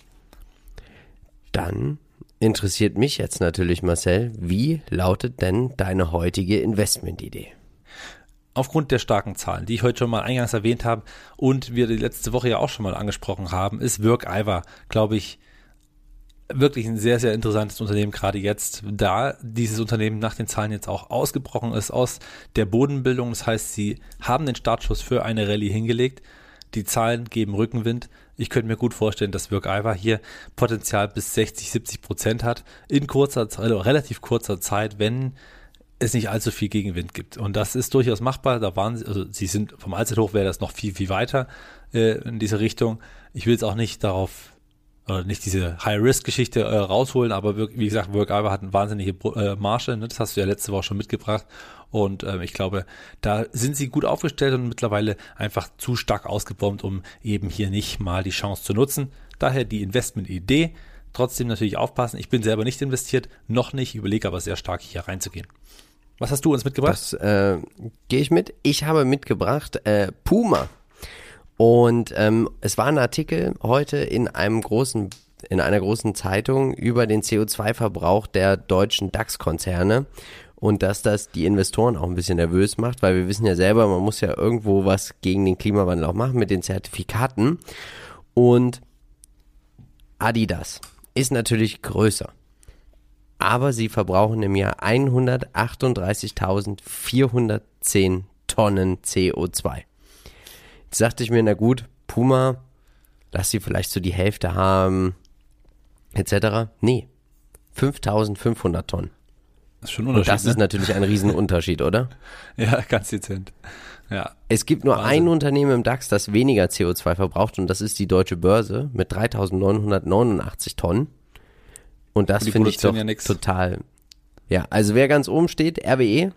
Dann interessiert mich jetzt natürlich, Marcel, wie lautet denn deine heutige Investmentidee? Aufgrund der starken Zahlen, die ich heute schon mal eingangs erwähnt habe und wir die letzte Woche ja auch schon mal angesprochen haben, ist Workiva, glaube ich, wirklich ein sehr, sehr interessantes Unternehmen, gerade jetzt, da dieses Unternehmen nach den Zahlen jetzt auch ausgebrochen ist aus der Bodenbildung. Das heißt, sie haben den Startschuss für eine Rallye hingelegt. Die Zahlen geben Rückenwind. Ich könnte mir gut vorstellen, dass Workiva hier Potenzial bis sechzig, siebzig Prozent hat in kurzer, also relativ kurzer Zeit, wenn es nicht allzu viel Gegenwind gibt. Und das ist durchaus machbar. Da waren sie, also sie sind vom Allzeithoch wäre das noch viel, viel weiter äh, in diese Richtung. Ich will jetzt auch nicht darauf oder nicht diese High-Risk-Geschichte äh, rausholen, aber wirklich, wie gesagt, Workiva hat eine wahnsinnige äh, Marge, ne? Das hast du ja letzte Woche schon mitgebracht und ähm, ich glaube, da sind sie gut aufgestellt und mittlerweile einfach zu stark ausgebombt, um eben hier nicht mal die Chance zu nutzen. Daher die Investment-Idee, trotzdem natürlich aufpassen. Ich bin selber nicht investiert, noch nicht, überlege aber sehr stark hier reinzugehen. Was hast du uns mitgebracht? Das äh, gehe ich mit. Ich habe mitgebracht äh, Puma. Und ähm, es war ein Artikel heute in einem großen, in einer großen Zeitung über den C O zwei Verbrauch der deutschen DAX-Konzerne und dass das die Investoren auch ein bisschen nervös macht, weil wir wissen ja selber, man muss ja irgendwo was gegen den Klimawandel auch machen mit den Zertifikaten. Und Adidas ist natürlich größer, aber sie verbrauchen im Jahr hundertachtunddreißigtausendvierhundertzehn Tonnen C O zwei. Jetzt dachte ich mir, na gut, Puma, lass sie vielleicht so die Hälfte haben, et cetera. Nee, fünftausendfünfhundert Tonnen. Das ist schon ein Unterschied. Und das ne? ist natürlich ein Riesenunterschied, oder? Ja, ganz dezent. Ja. Es gibt nur Wahnsinn. ein Unternehmen im DAX, das weniger C O zwei verbraucht und das ist die Deutsche Börse mit dreitausendneunhundertneunundachtzig Tonnen. Und das Und die finde ich doch produzieren ja nix. total, ja, also wer ganz oben steht, R W E,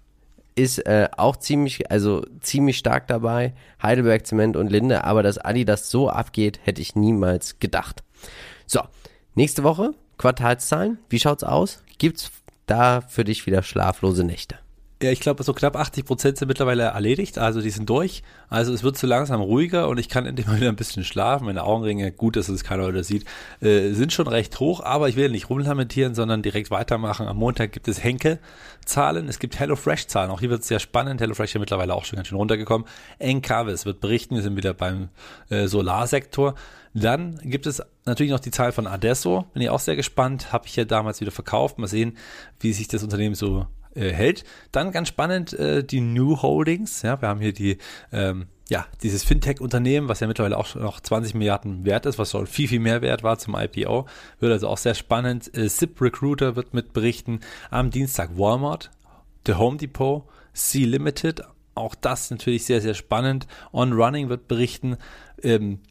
ist äh, auch ziemlich, also ziemlich stark dabei, Heidelberg Zement und Linde, aber dass Adidas so abgeht, hätte ich niemals gedacht. So, nächste Woche, Quartalszahlen, wie schaut's aus? Gibt's da für dich wieder schlaflose Nächte? Ja, ich glaube, so knapp achtzig Prozent sind mittlerweile erledigt, also die sind durch. Also es wird so langsam ruhiger und ich kann endlich mal wieder ein bisschen schlafen. Meine Augenringe, gut, dass es keiner wieder sieht, äh, sind schon recht hoch, aber ich will nicht rumlamentieren, sondern direkt weitermachen. Am Montag gibt es Henkel-Zahlen, es gibt HelloFresh-Zahlen, auch hier wird es sehr spannend. HelloFresh ist ja mittlerweile auch schon ganz schön runtergekommen. Encarvis wird berichten, wir sind wieder beim äh, Solarsektor. Dann gibt es natürlich noch die Zahl von Adesso, bin ich auch sehr gespannt, habe ich ja damals wieder verkauft. Mal sehen, wie sich das Unternehmen so äh, hält. Dann ganz spannend äh, die New Holdings, ja, wir haben hier die, ähm, ja, dieses Fintech-Unternehmen, was ja mittlerweile auch schon noch zwanzig Milliarden wert ist, was schon viel, viel mehr wert war zum I P O, wird also auch sehr spannend. Äh, Zip Recruiter wird mit berichten, am Dienstag Walmart, The Home Depot, Sea Limited, auch das natürlich sehr, sehr spannend. On Running wird berichten, ähm,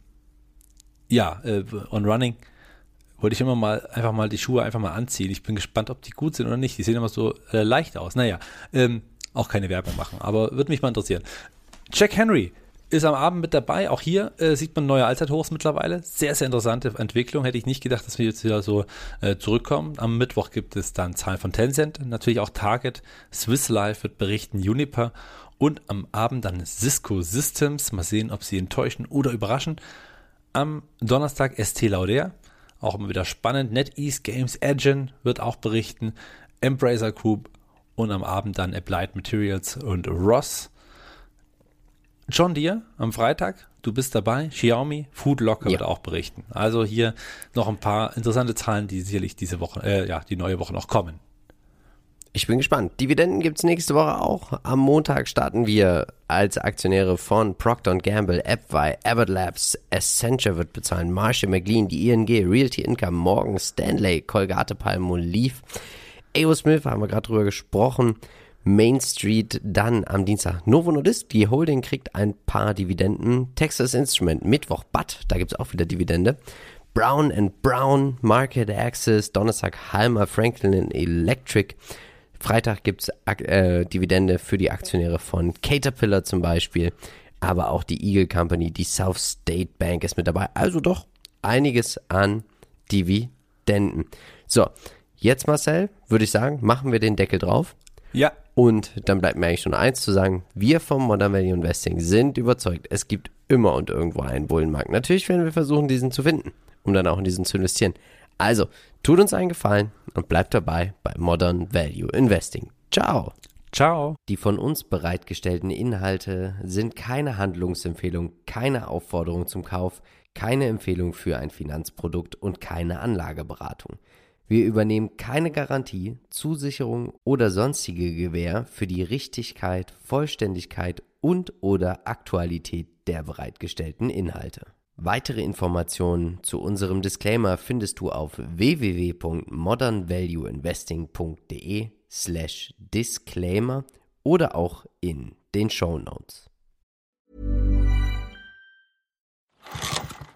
ja, äh, On Running wollte ich immer mal einfach mal die Schuhe einfach mal anziehen. Ich bin gespannt, ob die gut sind oder nicht. Die sehen immer so äh, leicht aus. Naja, ähm, auch keine Werbung machen, aber würde mich mal interessieren. Jack Henry ist am Abend mit dabei. Auch hier äh, sieht man neue Allzeithochs mittlerweile. Sehr, sehr interessante Entwicklung. Hätte ich nicht gedacht, dass wir jetzt wieder so äh, zurückkommen. Am Mittwoch gibt es dann Zahlen von Tencent, natürlich auch Target. Swiss Life wird berichten, Juniper. Und am Abend dann Cisco Systems. Mal sehen, ob sie enttäuschen oder überraschen. Am Donnerstag Estée Lauder. Auch immer wieder spannend. NetEase Games Agen wird auch berichten. Embracer Group und am Abend dann Applied Materials und Ross. John Deere am Freitag, du bist dabei. Xiaomi, Food Locker ja. wird auch berichten. Also hier noch ein paar interessante Zahlen, die sicherlich diese Woche, äh, ja, die neue Woche noch kommen. Ich bin gespannt. Dividenden gibt's nächste Woche auch. Am Montag starten wir als Aktionäre von Procter und Gamble, AppVi, Abbott Labs, Accenture wird bezahlen, Marsh McLean, die I N G, Realty Income, Morgan Stanley, Colgate-Palmolive, A O Smith, haben wir gerade drüber gesprochen, Main Street, dann am Dienstag Novo Nordisk, die Holding kriegt ein paar Dividenden, Texas Instrument, Mittwoch B A T, da gibt's auch wieder Dividende, Brown and Brown, Market Access, Donnerstag Halmer Franklin Electric, Freitag gibt's äh, Dividende für die Aktionäre von Caterpillar zum Beispiel, aber auch die Eagle Company, die South State Bank ist mit dabei. Also doch einiges an Dividenden. So, jetzt Marcel, würde ich sagen, machen wir den Deckel drauf. Ja. Und dann bleibt mir eigentlich schon eins zu sagen, wir vom Modern Value Investing sind überzeugt, es gibt immer und irgendwo einen Bullenmarkt. Natürlich werden wir versuchen, diesen zu finden, um dann auch in diesen zu investieren. Also, tut uns einen Gefallen und bleibt dabei bei Modern Value Investing. Ciao. Ciao. Die von uns bereitgestellten Inhalte sind keine Handlungsempfehlung, keine Aufforderung zum Kauf, keine Empfehlung für ein Finanzprodukt und keine Anlageberatung. Wir übernehmen keine Garantie, Zusicherung oder sonstige Gewähr für die Richtigkeit, Vollständigkeit und oder Aktualität der bereitgestellten Inhalte. Weitere Informationen zu unserem Disclaimer findest du auf w w w punkt modern value investing punkt d e slash disclaimer oder auch in den Shownotes.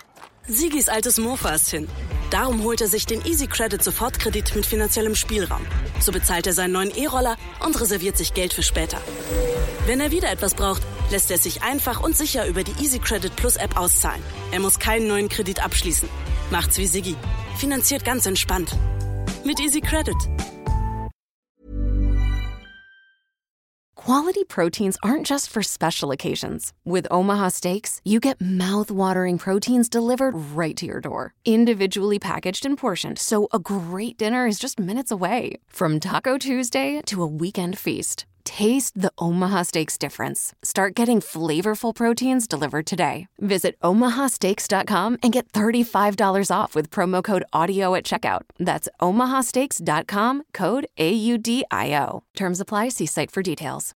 Sigis altes Mofa ist hin. Darum holt er sich den Easy Credit Sofortkredit mit finanziellem Spielraum. So bezahlt er seinen neuen E-Roller und reserviert sich Geld für später. Wenn er wieder etwas braucht, lässt er es sich einfach und sicher über die Easy Credit Plus App auszahlen. Er muss keinen neuen Kredit abschließen. Macht's wie Siggi. Finanziert ganz entspannt. Mit Easy Credit. Quality proteins aren't just for special occasions. With Omaha Steaks, you get mouth-watering proteins delivered right to your door. Individually packaged and portioned, so a great dinner is just minutes away. From Taco Tuesday to a weekend feast, taste the Omaha Steaks difference. Start getting flavorful proteins delivered today. Visit omaha steaks dot com and get thirty-five dollars off with promo code AUDIO at checkout. That's omaha steaks dot com, code A U D I O. Terms apply. See site for details.